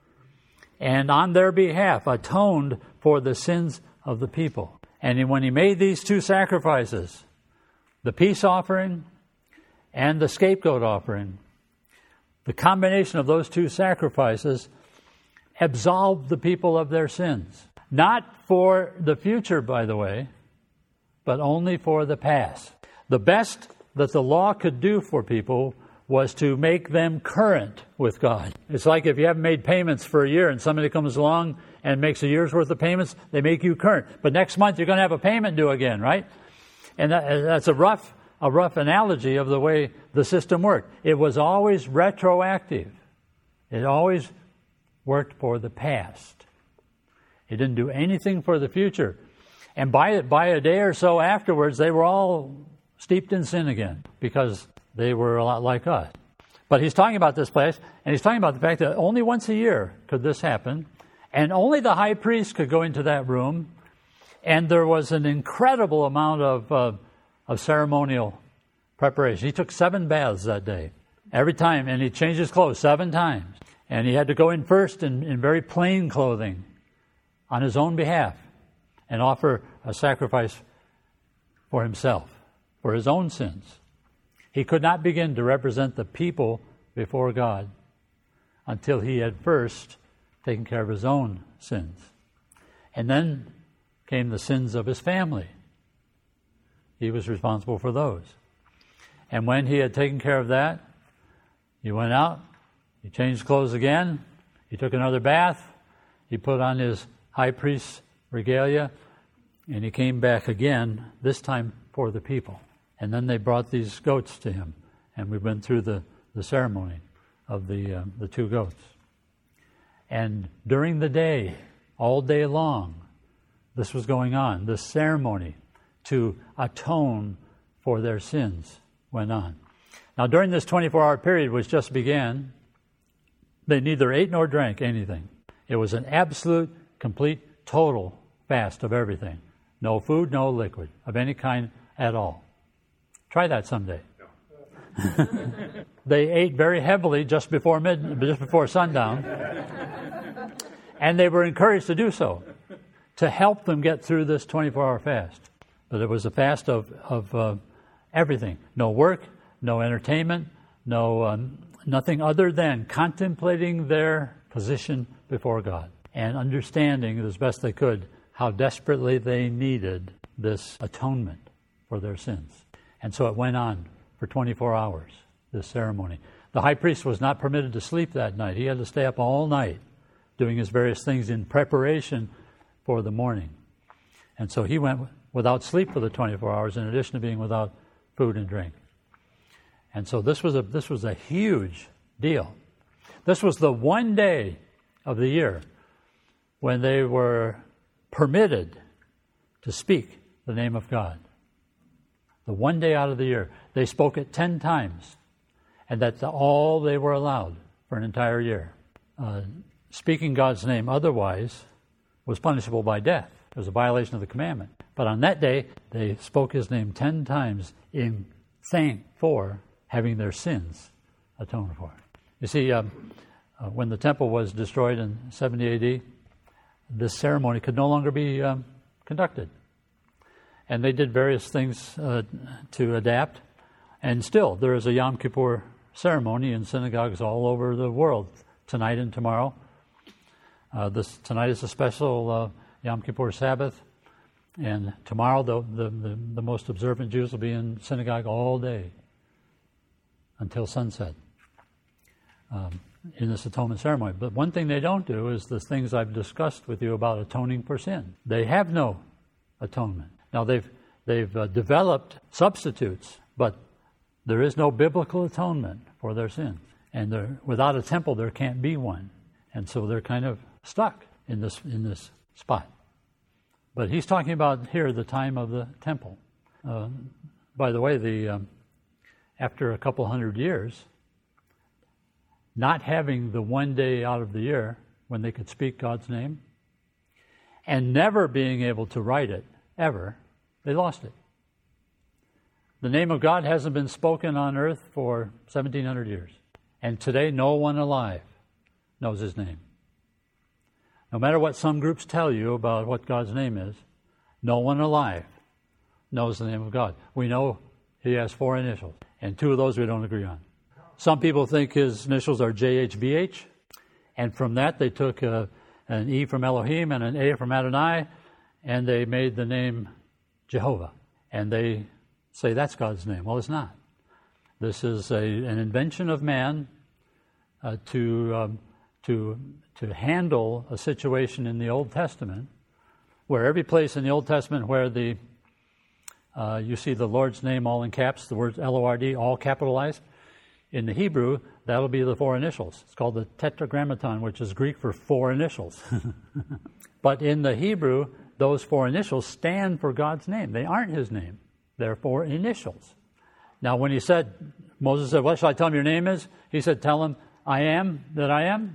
B: and on their behalf atoned for the sins of the people. And when he made these two sacrifices, the peace offering and the scapegoat offering, the combination of those two sacrifices absolved the people of their sins. Not for the future, by the way, but only for the past. The best that the law could do for people was to make them current with God. It's like if you haven't made payments for a year and somebody comes along and makes a year's worth of payments, they make you current. But next month you're going to have a payment due again, right? And that, that's a rough, a rough analogy of the way the system worked. It was always retroactive. It always worked for the past. It didn't do anything for the future. And by, by a day or so afterwards, they were all steeped in sin again because they were a lot like us. But he's talking about this place, and he's talking about the fact that only once a year could this happen, and only the high priest could go into that room, and there was an incredible amount of, uh, of ceremonial preparation. He took seven baths that day, every time, and he changed his clothes seven times. And he had to go in first in, in very plain clothing on his own behalf and offer a sacrifice for himself, for his own sins. He could not begin to represent the people before God until he had first taken care of his own sins. And then came the sins of his family. He was responsible for those. And when he had taken care of that, he went out, he changed clothes again, he took another bath, he put on his high priest's regalia, and he came back again, this time for the people. And then they brought these goats to him, and we went through the, the ceremony of the uh, the two goats. And during the day, all day long, this was going on. This ceremony to atone for their sins went on. Now, during this twenty-four hour period, which just began, they neither ate nor drank anything. It was an absolute, complete, total fast of everything. No food, no liquid of any kind at all. Try that someday. They ate very heavily just before mid, just before sundown, and they were encouraged to do so, to help them get through this twenty-four hour fast. But it was a fast of of uh, everything: no work, no entertainment, no um, nothing other than contemplating their position before God and understanding as best they could how desperately they needed this atonement for their sins. And so it went on for twenty-four hours, this ceremony. The high priest was not permitted to sleep that night. He had to stay up all night doing his various things in preparation for the morning. And so he went without sleep for the twenty-four hours, in addition to being without food and drink. And so this was a this was a huge deal. This was the one day of the year when they were permitted to speak the name of God. The one day out of the year. They spoke it ten times, and that's all they were allowed for an entire year. Uh, speaking God's name otherwise was punishable by death. It was a violation of the commandment. But on that day, they spoke his name ten times in thank for having their sins atoned for. You see, um, uh, when the temple was destroyed in seventy A D, this ceremony could no longer be um, conducted. And they did various things uh, to adapt. And still, there is a Yom Kippur ceremony in synagogues all over the world, tonight and tomorrow. Uh, this Tonight is a special uh, Yom Kippur Sabbath. And tomorrow, the, the, the, the most observant Jews will be in synagogue all day until sunset um, in this atonement ceremony. But one thing they don't do is the things I've discussed with you about atoning for sin. They have no atonement. Now, they've they've uh, developed substitutes, but there is no biblical atonement for their sins. And without a temple, there can't be one. And so they're kind of stuck in this in this spot. But he's talking about here the time of the temple. Uh, by the way, the um, after a couple hundred years, not having the one day out of the year when they could speak God's name, and never being able to write it, ever, they lost it. The name of God hasn't been spoken on earth for seventeen hundred years. And today, no one alive knows his name. No matter what some groups tell you about what God's name is, no one alive knows the name of God. We know he has four initials, and two of those we don't agree on. Some people think his initials are J H V H, and from that they took a, an E from Elohim and an A from Adonai, and they made the name Jehovah. And they say that's God's name. Well, it's not. This is a, an invention of man uh, to um, to to handle a situation in the Old Testament, where every place in the Old Testament where the uh, you see the Lord's name all in caps, the words L O R D all capitalized. In the Hebrew, that'll be the four initials. It's called the Tetragrammaton, which is Greek for four initials. But in the Hebrew, those four initials stand for God's name. They aren't his name. They're four initials. Now, when he said, Moses said, what shall I tell him your name is? He said, tell him, I am that I am.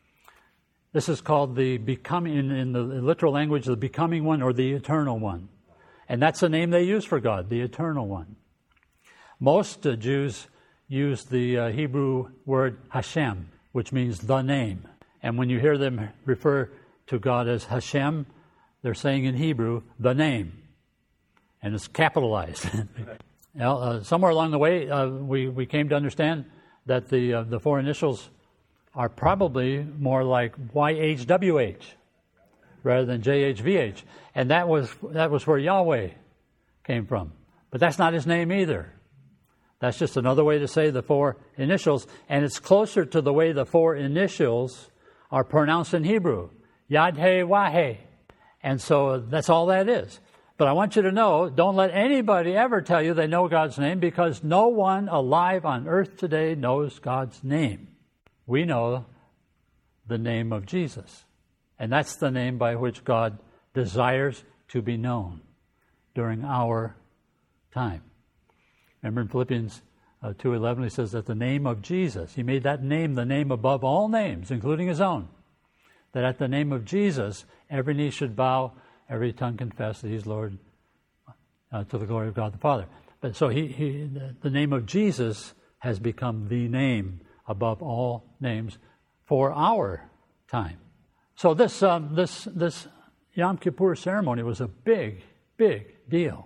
B: This is called the becoming, in, in the literal language, the becoming one or the eternal one. And that's the name they use for God, the eternal one. Most uh, Jews use the uh, Hebrew word Hashem, which means the name. And when you hear them refer to God as Hashem, they're saying in Hebrew, the name. And it's capitalized. Now, uh, somewhere along the way, uh, we, we came to understand that the uh, the four initials are probably more like Y H W H rather than J H V H. And that was that was where Yahweh came from. But that's not his name either. That's just another way to say the four initials, and it's closer to the way the four initials are pronounced in Hebrew. Yad-He-Wah-He. And so that's all that is. But I want you to know, don't let anybody ever tell you they know God's name, because no one alive on earth today knows God's name. We know the name of Jesus. And that's the name by which God desires to be known during our time. Remember in Philippians uh, two eleven, he says that the name of Jesus, he made that name the name above all names, including his own. That at the name of Jesus, every knee should bow, every tongue confess that he's Lord, uh, to the glory of God the Father. But so he, he the name of Jesus has become the name above all names for our time. So this um, this this Yom Kippur ceremony was a big, big deal.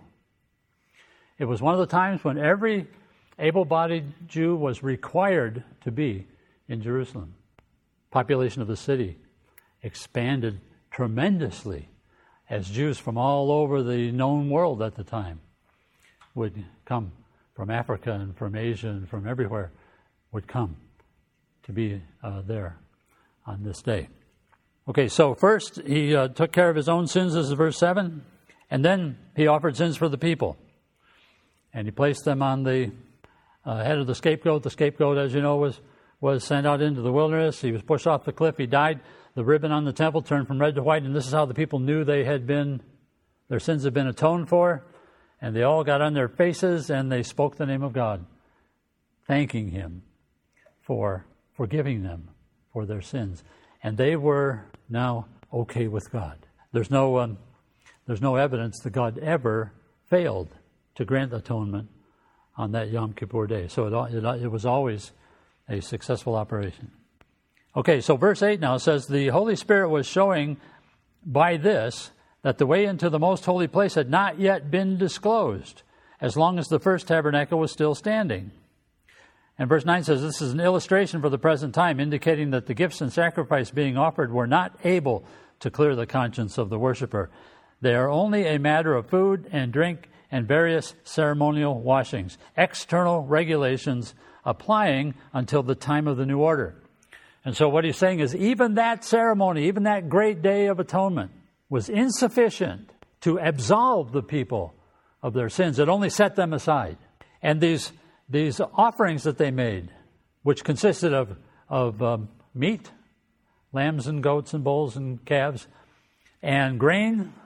B: It was one of the times when every able-bodied Jew was required to be in Jerusalem. Population of the city expanded tremendously as Jews from all over the known world at the time would come from Africa and from Asia and from everywhere would come to be uh, there on this day. Okay, so first he uh, took care of his own sins, this is verse seven, and then he offered sins for the people. And he placed them on the uh, head of the scapegoat. The scapegoat, as you know, was, was sent out into the wilderness. He was pushed off the cliff. He died. The ribbon on the temple turned from red to white, and this is how the people knew they had been, their sins had been atoned for. And they all got on their faces and they spoke the name of God, thanking him for forgiving them for their sins. And they were now okay with God. There's no, um, there's no evidence that God ever failed to grant atonement on that Yom Kippur day. So it, it, it was always a successful operation. Okay, so verse eight now says, the Holy Spirit was showing by this that the way into the most holy place had not yet been disclosed, as long as the first tabernacle was still standing. And verse nine says, this is an illustration for the present time, indicating that the gifts and sacrifice being offered were not able to clear the conscience of the worshiper. They are only a matter of food and drink and various ceremonial washings, external regulations applying until the time of the new order. And so what he's saying is even that ceremony, even that great day of atonement was insufficient to absolve the people of their sins. It only set them aside. And these these offerings that they made, which consisted of, of um, meat, lambs and goats and bulls and calves, and grain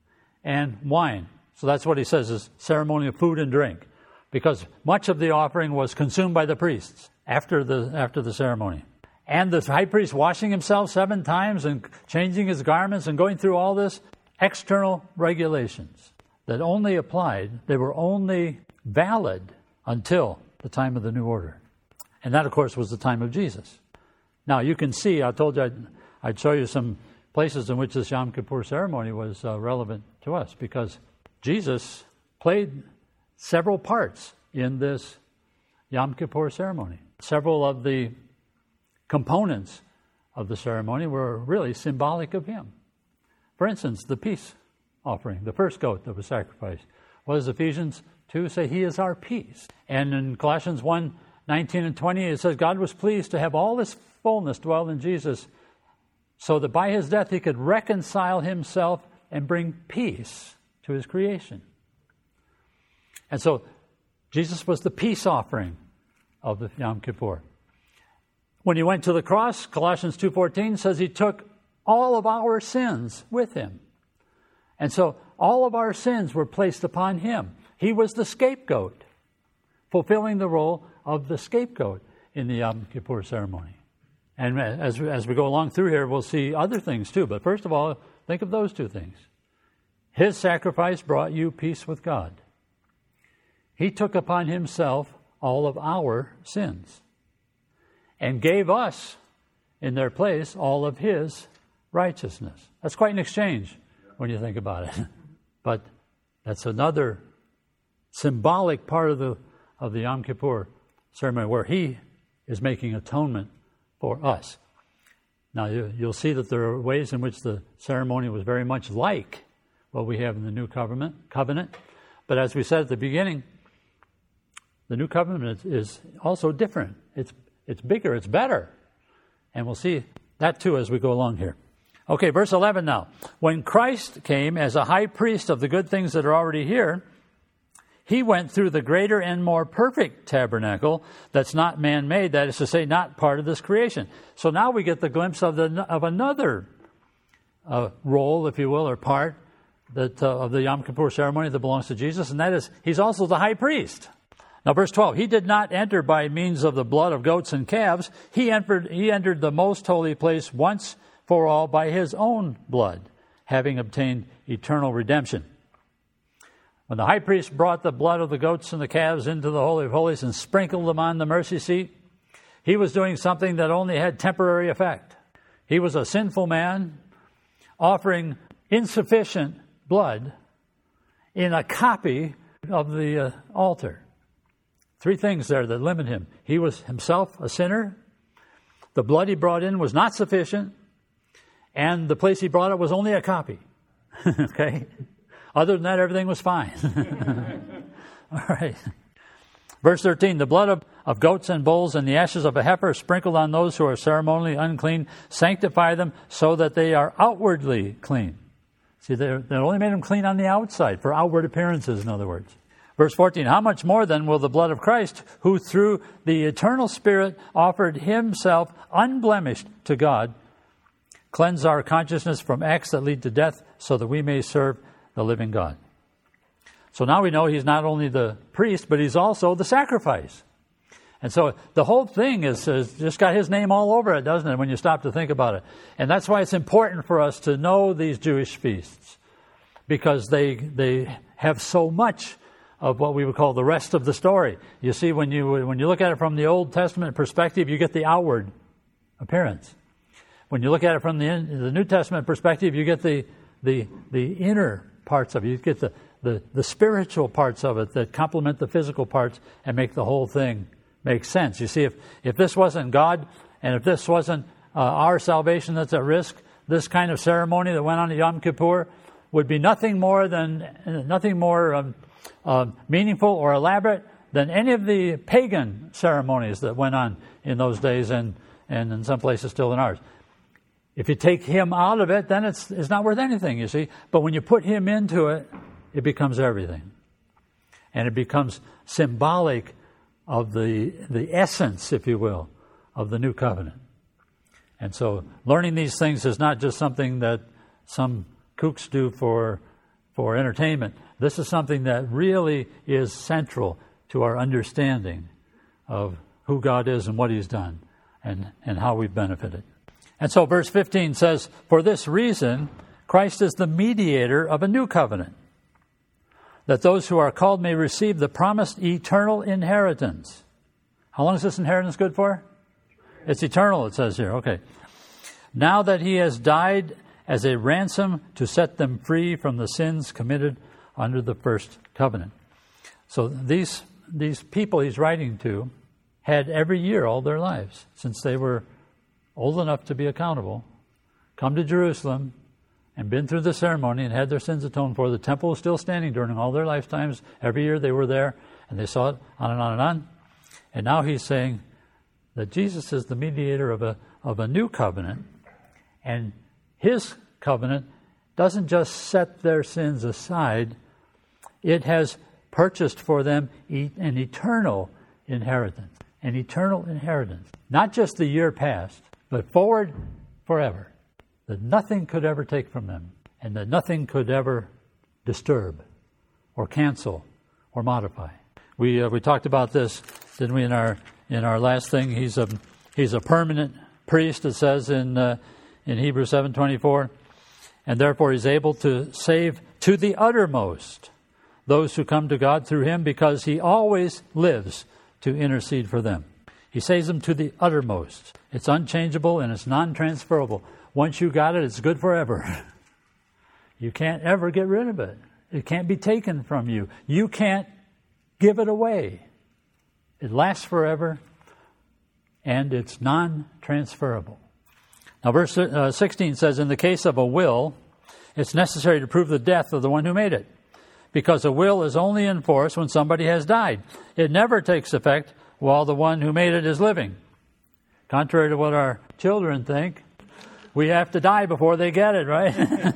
B: and wine. So that's what he says is ceremonial food and drink, because much of the offering was consumed by the priests after the after the ceremony. And the high priest washing himself seven times and changing his garments and going through all this, external regulations that only applied, they were only valid until the time of the new order. And that, of course, was the time of Jesus. Now, you can see, I told you I'd, I'd show you some places in which this Yom Kippur ceremony was uh, relevant to us, because Jesus played several parts in this Yom Kippur ceremony. Several of the components of the ceremony were really symbolic of him. For instance, the peace offering, the first goat that was sacrificed. What does Ephesians two say? He is our peace. And in Colossians one, nineteen and twenty, it says, God was pleased to have all his fullness dwell in Jesus, so that by his death he could reconcile himself and bring peace to his creation. And so Jesus was the peace offering of the Yom Kippur. When he went to the cross, Colossians two fourteen says he took all of our sins with him. And so all of our sins were placed upon him. He was the scapegoat, fulfilling the role of the scapegoat in the Yom Kippur ceremony. And as, as we go along through here, we'll see other things too. But first of all, think of those two things. His sacrifice brought you peace with God. He took upon himself all of our sins and gave us in their place all of his righteousness. That's quite an exchange when you think about it. But that's another symbolic part of the of the Yom Kippur ceremony where he is making atonement for us. Now you, you'll see that there are ways in which the ceremony was very much like what we have in the New Covenant. Covenant. But as we said at the beginning, the New Covenant is also different. It's It's bigger, it's better. And we'll see that too as we go along here. Okay, verse eleven now. When Christ came as a high priest of the good things that are already here, he went through the greater and more perfect tabernacle that's not man-made, that is to say, not part of this creation. So now we get the glimpse of the of another uh, role, if you will, or part that uh, of the Yom Kippur ceremony that belongs to Jesus, and that is he's also the high priest. Now, verse twelve, he did not enter by means of the blood of goats and calves. He entered, he entered the most holy place once for all by his own blood, having obtained eternal redemption. When the high priest brought the blood of the goats and the calves into the Holy of Holies and sprinkled them on the mercy seat, he was doing something that only had temporary effect. He was a sinful man offering insufficient blood in a copy of the uh, altar. Three things there that limit him. He was himself a sinner. The blood he brought in was not sufficient. And the place he brought it was only a copy. Okay? Other than that, everything was fine. All right. Verse thirteen, the blood of, of goats and bulls and the ashes of a heifer sprinkled on those who are ceremonially unclean, sanctify them so that they are outwardly clean. See, they only made them clean on the outside, for outward appearances, in other words. Verse fourteen, how much more then will the blood of Christ, who through the eternal Spirit offered himself unblemished to God, cleanse our consciousness from acts that lead to death so that we may serve the living God. So now we know he's not only the priest, but he's also the sacrifice. And so the whole thing is, is just got his name all over it, doesn't it, when you stop to think about it? And that's why it's important for us to know these Jewish feasts, because they they have so much of what we would call the rest of the story. You see, when you when you look at it from the Old Testament perspective, you get the outward appearance. When you look at it from the, the New Testament perspective, you get the the the inner parts of it. You get the, the, the spiritual parts of it that complement the physical parts and make the whole thing make sense. You see, if, if this wasn't God, and if this wasn't uh, our salvation that's at risk, this kind of ceremony that went on at Yom Kippur would be nothing more than nothing more um, uh, meaningful or elaborate than any of the pagan ceremonies that went on in those days, and, and in some places still in ours. If you take him out of it, then it's it's not worth anything, you see. But when you put him into it, it becomes everything. And it becomes symbolic of the the essence, if you will, of the new covenant. And so learning these things is not just something that some kooks do for for entertainment. This is something that really is central to our understanding of who God is and what he's done and, and how we've benefited. And so verse fifteen says, for this reason, Christ is the mediator of a new covenant, that those who are called may receive the promised eternal inheritance. How long is this inheritance good for? It's eternal, it says here. Okay. Now that he has died as a ransom to set them free from the sins committed under the first covenant. So these, these people he's writing to had every year all their lives, since they were old enough to be accountable, come to Jerusalem and been through the ceremony and had their sins atoned for. The temple was still standing during all their lifetimes. Every year they were there and they saw it on and on and on. And now he's saying that Jesus is the mediator of a of a new covenant, and his covenant doesn't just set their sins aside, it has purchased for them an eternal inheritance. An eternal inheritance. Not just the year past, but forward forever, that nothing could ever take from them, and that nothing could ever disturb or cancel or modify. We uh, we talked about this, didn't we, in our in our last thing? He's a he's a permanent priest, it says in uh, in Hebrews seven twenty-four, and therefore he's able to save to the uttermost those who come to God through him, because he always lives to intercede for them. He saves them to the uttermost. It's unchangeable and it's non-transferable. Once you got it, it's good forever. You can't ever get rid of it. It can't be taken from you. You can't give it away. It lasts forever, and it's non-transferable. Now, verse uh, sixteen says, in the case of a will, it's necessary to prove the death of the one who made it, because a will is only in force when somebody has died. It never takes effect while the one who made it is living. Contrary to what our children think, we have to die before they get it, right?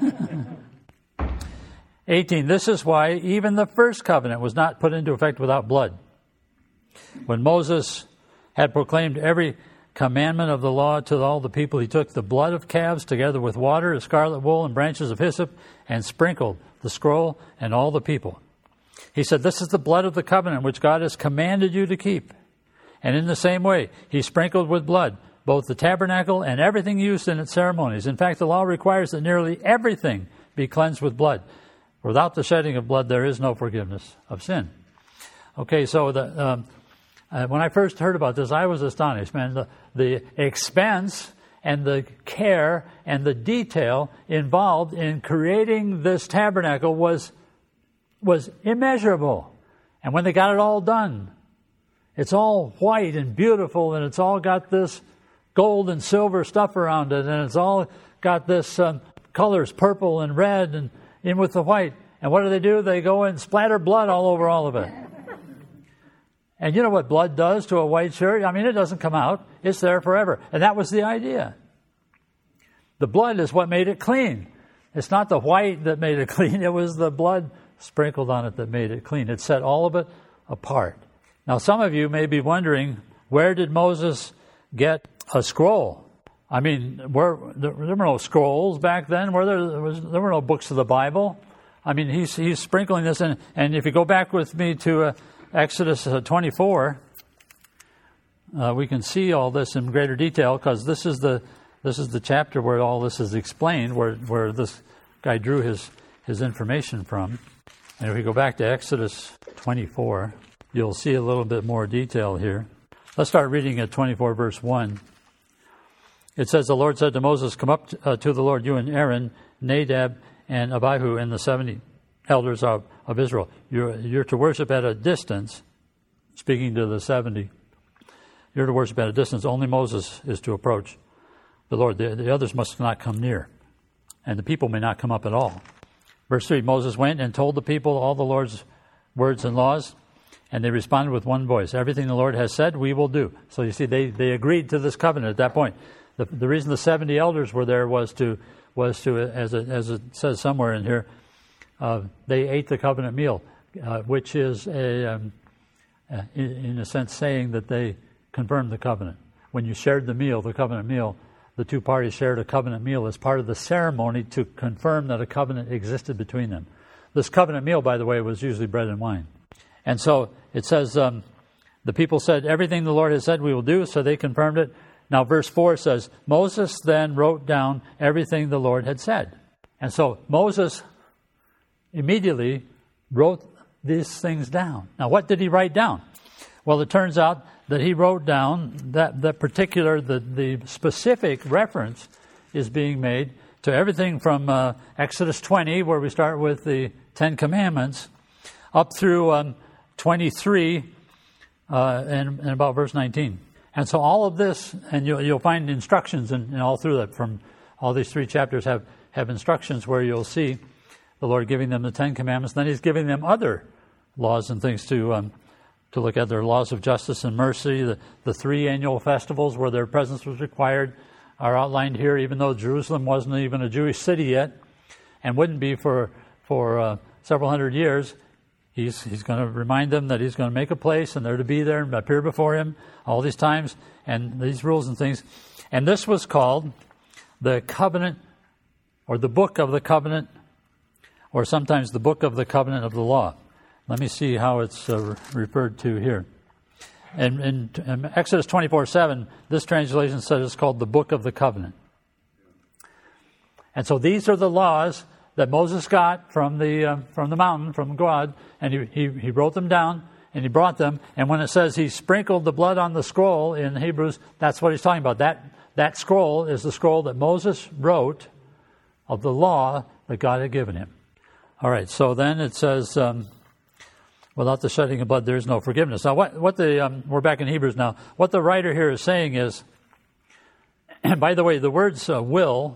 B: eighteen, this is why even the first covenant was not put into effect without blood. When Moses had proclaimed every commandment of the law to all the people, he took the blood of calves together with water, scarlet wool, and branches of hyssop, and sprinkled the scroll and all the people. He said, this is the blood of the covenant which God has commanded you to keep. And in the same way, he sprinkled with blood both the tabernacle and everything used in its ceremonies. In fact, the law requires that nearly everything be cleansed with blood. Without the shedding of blood, there is no forgiveness of sin. Okay, so the, um, uh, when I first heard about this, I was astonished, man. The, the expense and the care and the detail involved in creating this tabernacle was was immeasurable. And when they got it all done, it's all white and beautiful, and it's all got this gold and silver stuff around it, and it's all got this um, colors, purple and red, and in with the white. And what do they do? They go and splatter blood all over all of it. And you know what blood does to a white shirt? I mean, it doesn't come out. It's there forever. And that was the idea. The blood is what made it clean. It's not the white that made it clean. It was the blood sprinkled on it that made it clean. It set all of it apart. Now, some of you may be wondering, where did Moses get a scroll? I mean, where, there, there were no scrolls back then. Were there, there, was, there were no books of the Bible. I mean, he's, he's sprinkling this in. And if you go back with me to uh, Exodus twenty-four, uh, we can see all this in greater detail, because this is the this is the chapter where all this is explained, where where this guy drew his his information from. And if we go back to Exodus twenty-four, you'll see a little bit more detail here. Let's start reading at twenty-four, verse one. It says, "The Lord said to Moses, come up to, uh, to the Lord, you and Aaron, Nadab, and Abihu, and the seventy elders of, of Israel. You're, you're to worship at a distance," speaking to the seventy. "You're to worship at a distance. Only Moses is to approach the Lord. The, the others must not come near, and the people may not come up at all." Verse three, "Moses went and told the people all the Lord's words and laws, and they responded with one voice, 'Everything the Lord has said, we will do.'" So you see, they, they agreed to this covenant at that point. The, the reason the seventy elders were there was to, was to as, it, as it says somewhere in here, uh, they ate the covenant meal, uh, which is, a, um, uh, in, in a sense, saying that they confirmed the covenant. When you shared the meal, the covenant meal, the two parties shared a covenant meal as part of the ceremony to confirm that a covenant existed between them. This covenant meal, by the way, was usually bread and wine. And so it says, um, the people said, "Everything the Lord has said we will do," so they confirmed it. Now verse four says, "Moses then wrote down everything the Lord had said." And so Moses immediately wrote these things down. Now what did he write down? Well, it turns out that he wrote down that, that particular, the, the specific reference is being made to everything from uh, Exodus twenty, where we start with the Ten Commandments, up through um, twenty-three uh, and, and about verse nineteen. And so all of this, and you'll, you'll find instructions in, in all through that, from all these three chapters have, have instructions where you'll see the Lord giving them the Ten Commandments. Then He's giving them other laws and things to um, to look at. Their laws of justice and mercy. The, the three annual festivals where their presence was required are outlined here, even though Jerusalem wasn't even a Jewish city yet and wouldn't be for, for uh, several hundred years. He's he's going to remind them that He's going to make a place and they're to be there and appear before Him all these times, and these rules and things. And this was called the covenant, or the book of the covenant, or sometimes the book of the covenant of the law. Let me see how it's uh, referred to here. And in, in Exodus twenty-four seven, this translation says it's called the book of the covenant. And so these are the laws that Moses got from the uh, from the mountain, from God, and he, he he wrote them down and he brought them. And when it says he sprinkled the blood on the scroll in Hebrews, that's what he's talking about. That that scroll is the scroll that Moses wrote of the law that God had given him. All right, so then it says, um, without the shedding of blood, there is no forgiveness. Now, what what the um, we're back in Hebrews now. What the writer here is saying is, and by the way, the words uh, will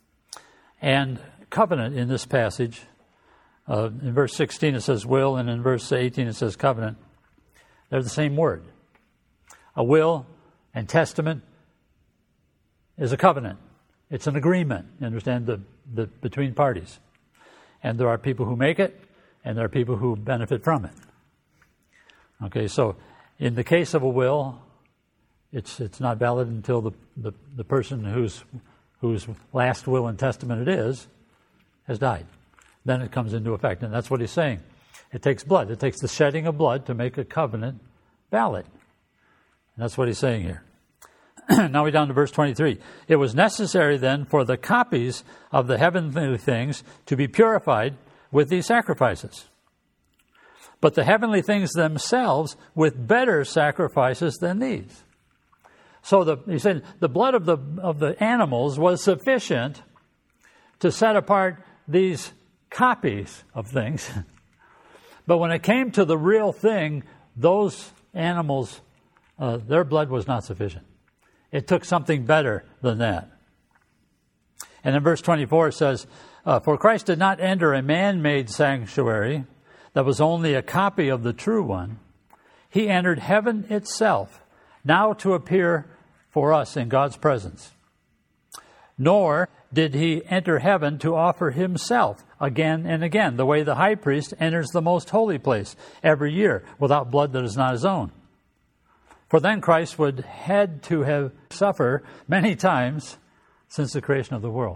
B: and covenant in this passage, uh, in verse sixteen it says will, and in verse eighteen it says covenant. They're the same word. A will and testament is a covenant. It's an agreement, you understand, the, the, between parties. And there are people who make it, and there are people who benefit from it. Okay, so in the case of a will, it's it's not valid until the, the, the person whose whose last will and testament it is has died. Then it comes into effect. And that's what he's saying. It takes blood. It takes the shedding of blood to make a covenant valid. And that's what he's saying here. Now we're down to verse twenty-three. "It was necessary then for the copies of the heavenly things to be purified with these sacrifices, but the heavenly things themselves with better sacrifices than these. So the, he said the blood of the of the animals was sufficient to set apart these copies of things. But when it came to the real thing, those animals, uh, their blood was not sufficient. It took something better than that. And in verse twenty-four it says, uh, for Christ did not enter a man-made sanctuary that was only a copy of the true one. He entered heaven itself, now to appear for us in God's presence. Nor did he enter heaven to offer himself again and again, the way the high priest enters the most holy place every year without blood that is not his own. For then Christ would had to have suffered many times since the creation of the world.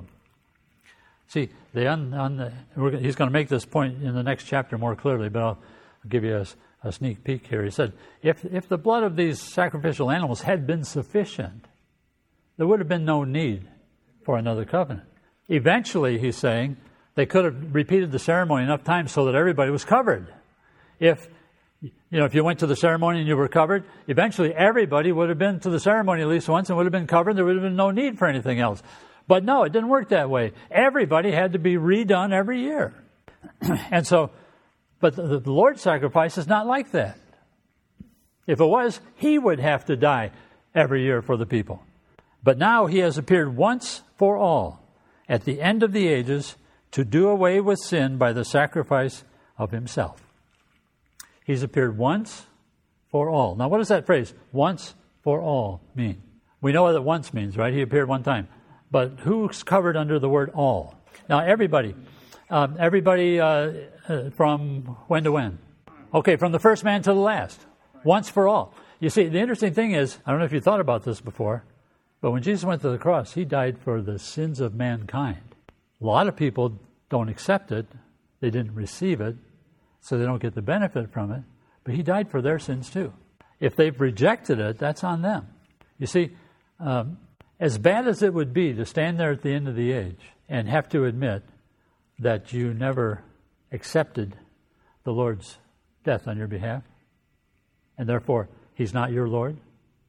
B: See, the un, un, we're, he's going to make this point in the next chapter more clearly, but I'll give you a, a sneak peek here. He said, if, if the blood of these sacrificial animals had been sufficient, there would have been no need for another covenant. Eventually, he's saying, they could have repeated the ceremony enough times so that everybody was covered. If you know, if you went to the ceremony and you were covered, eventually everybody would have been to the ceremony at least once and would have been covered. There would have been no need for anything else. But no, it didn't work that way. Everybody had to be redone every year. And so, but the, the Lord's sacrifice is not like that. If it was, he would have to die every year for the people. But now he has appeared once for all at the end of the ages to do away with sin by the sacrifice of himself. He's appeared once for all. Now, what does that phrase, once for all, mean? We know what that once means, right? He appeared one time. But who's covered under the word all? Now, everybody. Um, everybody uh, uh, from when to when? Okay, from the first man to the last. Once for all. You see, the interesting thing is, I don't know if you thought about this before, but when Jesus went to the cross, he died for the sins of mankind. A lot of people don't accept it. They didn't receive it, so they don't get the benefit from it. But he died for their sins too. If they've rejected it, that's on them. You see, um, as bad as it would be to stand there at the end of the age and have to admit that you never accepted the Lord's death on your behalf, and therefore he's not your Lord,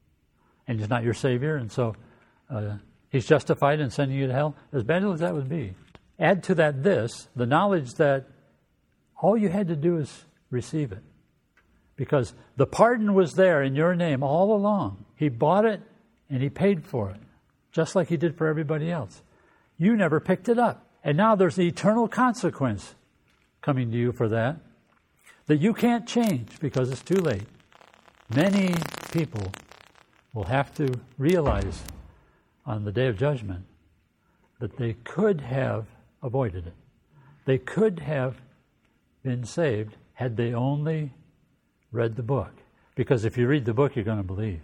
B: and he's not your Savior, and so uh, he's justified in sending you to hell, as bad as that would be. Add to that this, the knowledge that all you had to do is receive it. Because the pardon was there in your name all along. He bought it and he paid for it, just like he did for everybody else. You never picked it up. And now there's the eternal consequence coming to you for that, that you can't change because it's too late. Many people will have to realize on the day of judgment that they could have avoided it. They could have been saved had they only read the book. Because if you read the book, you're going to believe.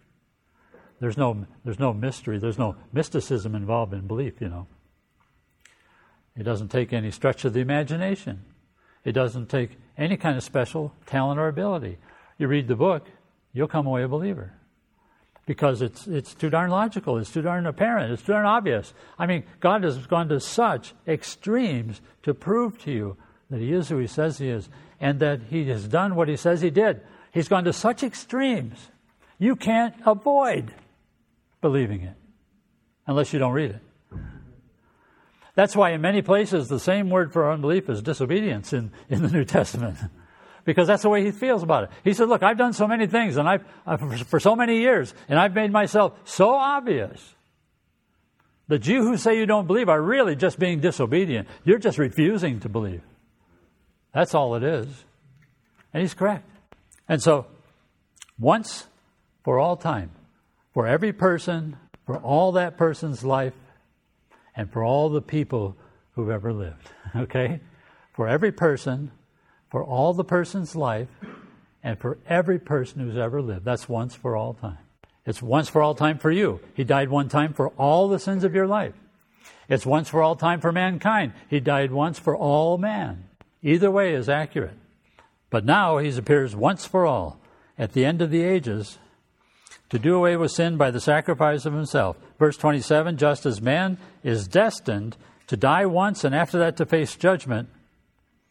B: There's no, there's no mystery. There's no mysticism involved in belief, you know. It doesn't take any stretch of the imagination. It doesn't take any kind of special talent or ability. You read the book, you'll come away a believer. Because it's it's too darn logical. It's too darn apparent. It's too darn obvious. I mean, God has gone to such extremes to prove to you that he is who he says he is and that he has done what he says he did. He's gone to such extremes. You can't avoid believing it unless you don't read it. That's why in many places the same word for unbelief is disobedience in, in the New Testament. Because that's the way he feels about it. He said, look, I've done so many things and I've, I've for so many years, and I've made myself so obvious. The Jew who say you don't believe are really just being disobedient. You're just refusing to believe. That's all it is. And he's correct. And so, once for all time, for every person, for all that person's life, and for all the people who've ever lived. Okay? For every person, for all the person's life, and for every person who's ever lived. That's once for all time. It's once for all time for you. He died one time for all the sins of your life. It's once for all time for mankind. He died once for all man. Either way is accurate. But now he appears once for all at the end of the ages to do away with sin by the sacrifice of himself. Verse twenty-seven, just as man is destined to die once and after that to face judgment,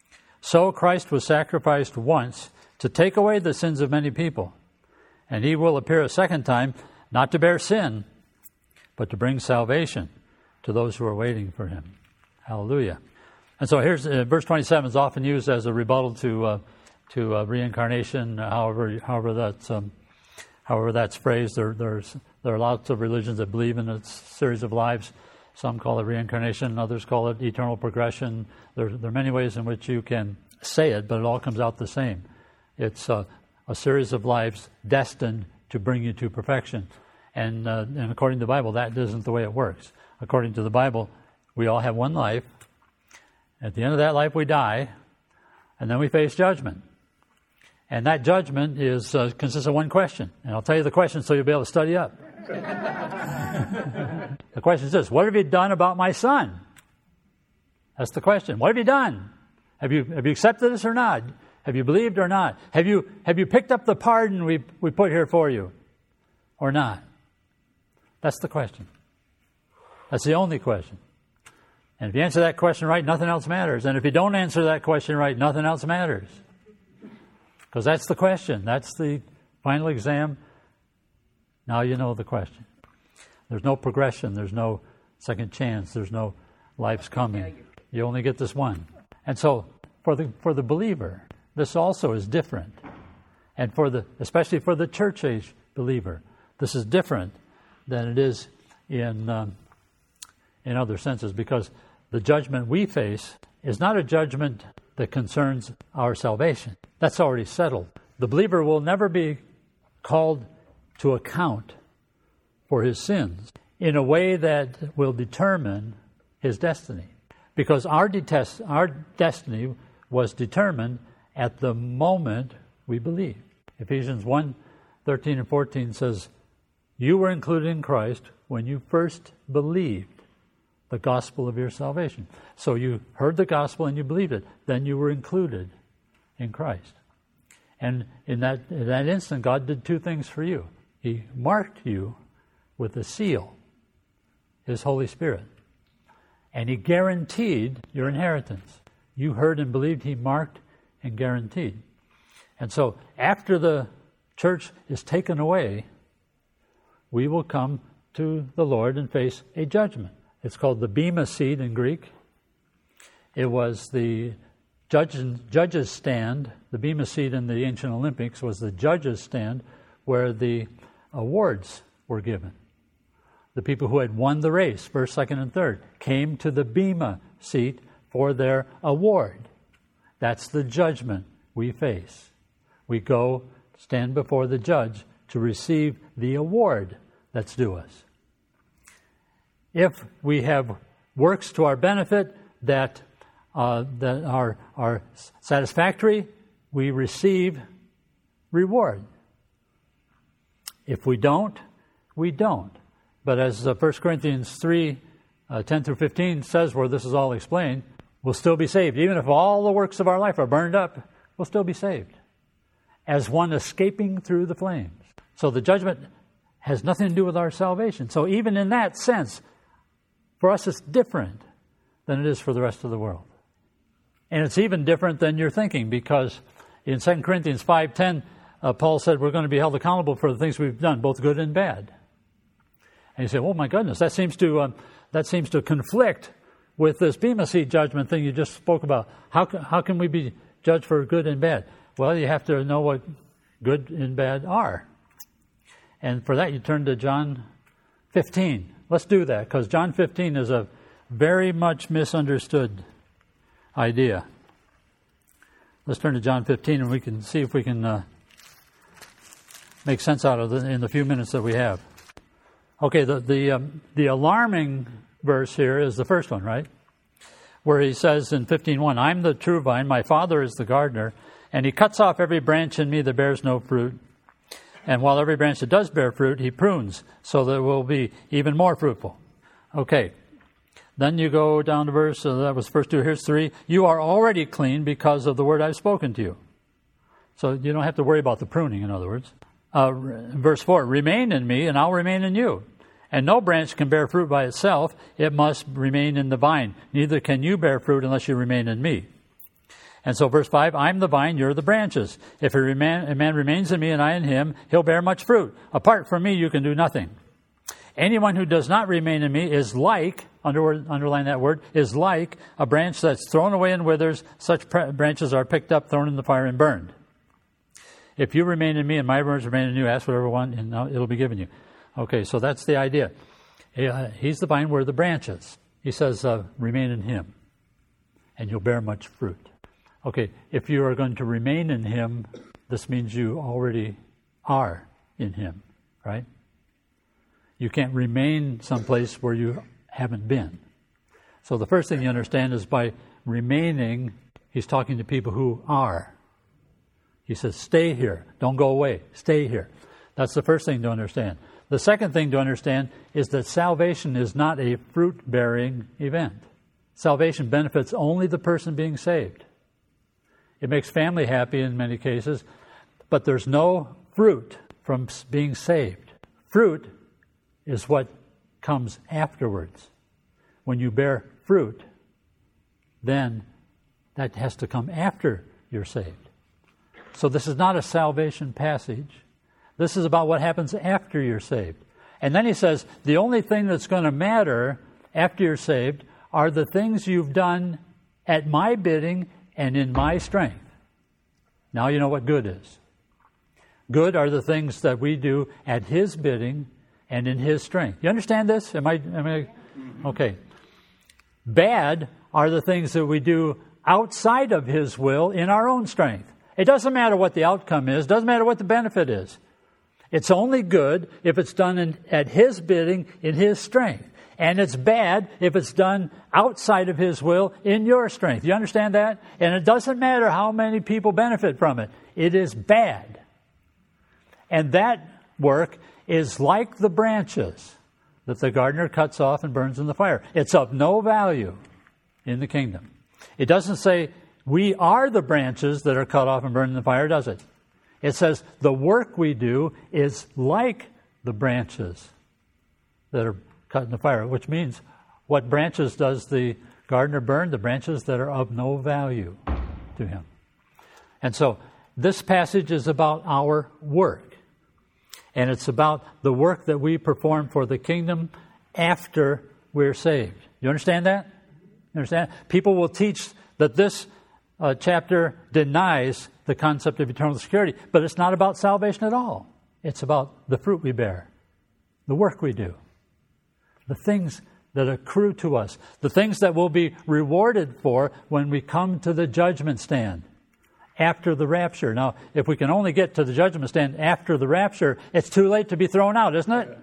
B: So Christ was sacrificed once to take away the sins of many people. And he will appear a second time, not to bear sin, but to bring salvation to those who are waiting for him. Hallelujah. And so here's uh, verse twenty-seven is often used as a rebuttal to uh, to uh, reincarnation. However, however that's um, however that's phrased. There there's there are lots of religions that believe in a series of lives. Some call it reincarnation, others call it eternal progression. There, there are many ways in which you can say it, but it all comes out the same. It's uh, a series of lives destined to bring you to perfection. And, uh, and according to the Bible, that isn't the way it works. According to the Bible, we all have one life. At the end of that life, we die, and then we face judgment. And that judgment is uh, consists of one question. And I'll tell you the question so you'll be able to study up. The question is this: what have you done about my son? That's the question. What have you done? Have you have you accepted this or not? Have you believed or not? Have you have you picked up the pardon we we put here for you, or not? That's the question. That's the only question. And if you answer that question right, nothing else matters. And if you don't answer that question right, nothing else matters. Because that's the question. That's the final exam. Now you know the question. There's no progression. There's no second chance. There's no life's coming. You only get this one. And so for the for the believer, this also is different. And for the especially for the church age believer, this is different than it is in um, in other senses, because the judgment we face is not a judgment that concerns our salvation. That's already settled. The believer will never be called to account for his sins in a way that will determine his destiny. Because our, detest, our destiny was determined at the moment we believed. Ephesians one, thirteen and fourteen says, you were included in Christ when you first believed the gospel of your salvation. So you heard the gospel and you believed it. Then you were included in Christ. And in that, in that instant, God did two things for you. He marked you with a seal, His Holy Spirit. And He guaranteed your inheritance. You heard and believed, He marked and guaranteed. And so after the church is taken away, we will come to the Lord and face a judgment. It's called the Bema seat in Greek. It was the judge, judge's stand. The Bema seat in the ancient Olympics was the judge's stand where the awards were given. The people who had won the race, first, second, and third, came to the Bema seat for their award. That's the judgment we face. We go stand before the judge to receive the award that's due us. If we have works to our benefit that uh, that are, are satisfactory, we receive reward. If we don't, we don't. But as uh, First Corinthians three, uh, ten through fifteen says, where this is all explained, we'll still be saved. Even if all the works of our life are burned up, we'll still be saved. As one escaping through the flames. So the judgment has nothing to do with our salvation. So even in that sense, for us it's different than it is for the rest of the world. And it's even different than you're thinking, because in Second Corinthians five ten, uh, Paul said we're going to be held accountable for the things we've done, both good and bad. And you say, oh my goodness, that seems to um, that seems to conflict with this Bema seat judgment thing you just spoke about. How can, how can we be judged for good and bad? Well, you have to know what good and bad are. And for that, you turn to John fifteen. Let's do that, because John fifteen is a very much misunderstood idea. Let's turn to John fifteen, and we can see if we can uh, make sense out of it in the few minutes that we have. Okay, the the um, the alarming verse here is the first one, right? Where he says in fifteen one, I'm the true vine, my Father is the gardener, and He cuts off every branch in me that bears no fruit. And while every branch that does bear fruit, He prunes, so that it will be even more fruitful. Okay. Then you go down to verse, so that was first two, here's three. You are already clean because of the word I've spoken to you. So you don't have to worry about the pruning, in other words. Uh, verse four, remain in me and I'll remain in you. And no branch can bear fruit by itself. It must remain in the vine. Neither can you bear fruit unless you remain in me. And so verse five, I'm the vine, you're the branches. If a, remain, a man remains in me and I in him, he'll bear much fruit. Apart from me, you can do nothing. Anyone who does not remain in me is like, under, underline that word, is like a branch that's thrown away and withers. Such pr- branches are picked up, thrown in the fire, and burned. If you remain in me and my words remain in you, ask whatever one, and it'll be given you. Okay, so that's the idea. He's the vine, we're the branches. He says, uh, remain in him, and you'll bear much fruit. Okay, if you are going to remain in him, this means you already are in him, right? You can't remain someplace where you haven't been. So the first thing you understand is by remaining, he's talking to people who are. He says, stay here. Don't go away. Stay here. That's the first thing to understand. The second thing to understand is that salvation is not a fruit-bearing event. Salvation benefits only the person being saved. It makes family happy in many cases, but there's no fruit from being saved. Fruit is what comes afterwards. When you bear fruit, then that has to come after you're saved. So this is not a salvation passage. This is about what happens after you're saved. And then he says, the only thing that's going to matter after you're saved are the things you've done at my bidding and in my strength. Now you know what good is. Good are the things that we do at his bidding and in his strength. You understand this? Am I, am I okay. Bad are the things that we do outside of his will in our own strength. It doesn't matter what the outcome is. It doesn't matter what the benefit is. It's only good if it's done in, at his bidding in his strength. And it's bad if it's done outside of his will in your strength. You understand that? And it doesn't matter how many people benefit from it. It is bad. And that work is like the branches that the gardener cuts off and burns in the fire. It's of no value in the kingdom. It doesn't say we are the branches that are cut off and burned in the fire, does it? It says the work we do is like the branches that are cut in the fire, which means what branches does the gardener burn? The branches that are of no value to him. And so this passage is about our work. And it's about the work that we perform for the kingdom after we're saved. You understand that? You understand? People will teach that this uh, chapter denies the concept of eternal security, but it's not about salvation at all. It's about the fruit we bear, the work we do, the things that accrue to us, the things that we'll be rewarded for when we come to the judgment stand after the rapture. Now, if we can only get to the judgment stand after the rapture, it's too late to be thrown out, isn't it?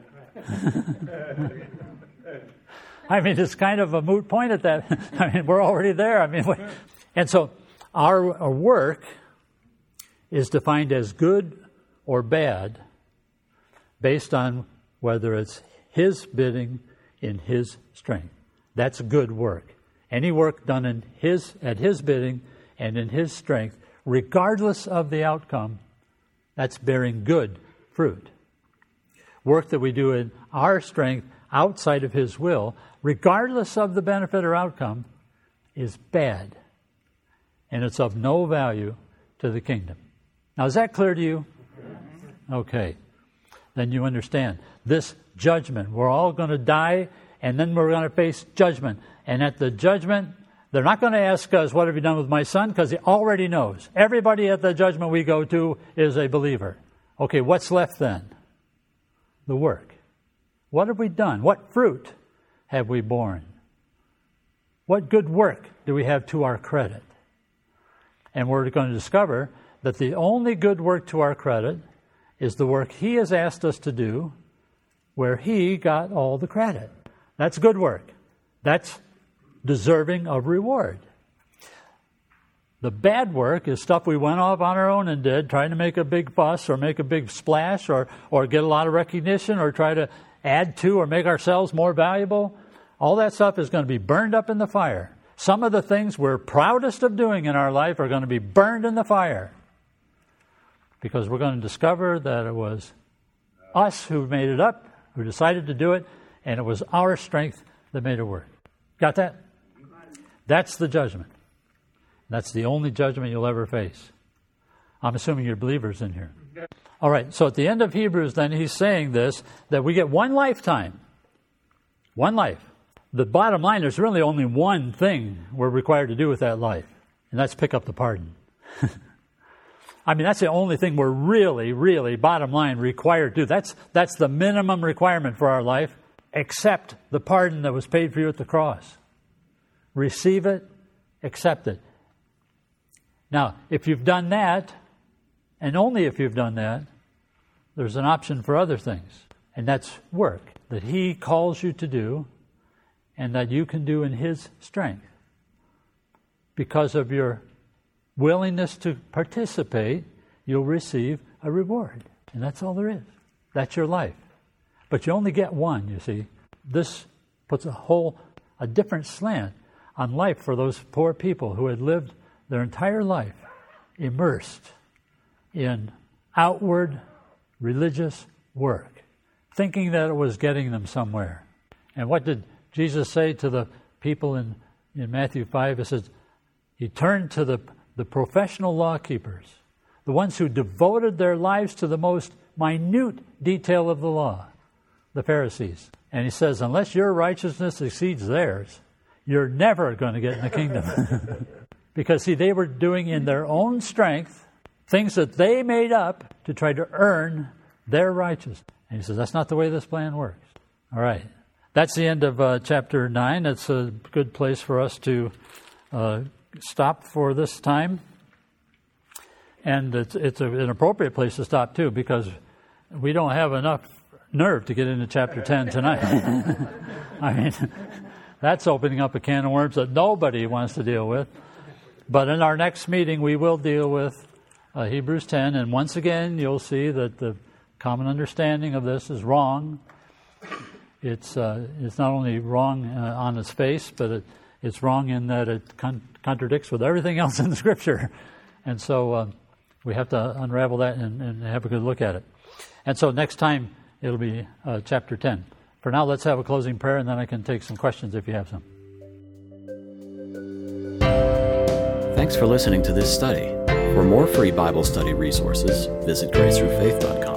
B: I mean, it's kind of a moot point at that. I mean, we're already there. I mean, we, and so our, our work is defined as good or bad based on whether it's his bidding in his strength. That's good work. Any work done in his at his bidding and in his strength, regardless of the outcome, that's bearing good fruit. Work that we do in our strength outside of his will, regardless of the benefit or outcome, is bad. And it's of no value to the kingdom. Now, is that clear to you? Okay. Then you understand. This judgment, we're all going to die, and then we're going to face judgment. And at the judgment, they're not going to ask us, what have you done with my son? Because he already knows. Everybody at the judgment we go to is a believer. Okay, what's left then? The work. What have we done? What fruit have we borne? What good work do we have to our credit? And we're going to discover that the only good work to our credit is the work he has asked us to do, where he got all the credit. That's good work. That's deserving of reward. The bad work is stuff we went off on our own and did, trying to make a big fuss or make a big splash or, or get a lot of recognition or try to add to or make ourselves more valuable. All that stuff is going to be burned up in the fire. Some of the things we're proudest of doing in our life are going to be burned in the fire, because we're going to discover that it was us who made it up, who decided to do it, and it was our strength that made it work. Got that? That's the judgment. That's the only judgment you'll ever face. I'm assuming you're believers in here. All right, so at the end of Hebrews, then, he's saying this, that we get one lifetime. One life. The bottom line, there's really only one thing we're required to do with that life, and that's pick up the pardon. I mean, that's the only thing we're really, really, bottom line, required to do. That's, that's the minimum requirement for our life, accept the pardon that was paid for you at the cross. Receive it, accept it. Now, if you've done that, and only if you've done that, there's an option for other things, and that's work that He calls you to do and that you can do in His strength because of your willingness to participate. You'll receive a reward, and that's all there is. That's your life. But you only get one, you see. This puts a whole, a different slant on life for those poor people who had lived their entire life immersed in outward religious work, thinking that it was getting them somewhere. And what did Jesus say to the people in, in Matthew five? He says, He turned to the, the professional law keepers, the ones who devoted their lives to the most minute detail of the law, the Pharisees. And He says, unless your righteousness exceeds theirs, you're never going to get in the kingdom. Because, see, they were doing in their own strength things that they made up to try to earn their righteousness. And He says, that's not the way this plan works. All right. That's the end of uh, chapter nine. It's a good place for us to uh, stop for this time. And it's, it's a, an appropriate place to stop, too, because we don't have enough nerve to get into chapter ten tonight. I mean, that's opening up a can of worms that nobody wants to deal with. But in our next meeting, we will deal with uh, Hebrews ten. And once again, you'll see that the common understanding of this is wrong. It's uh, it's not only wrong uh, on its face, but it, it's wrong in that it con- contradicts with everything else in the Scripture. And so uh, we have to unravel that and, and have a good look at it. And so next time, it'll be uh, chapter ten. For now, let's have a closing prayer, and then I can take some questions if you have some.
A: Thanks for listening to this study. For more free Bible study resources, visit grace through faith dot com.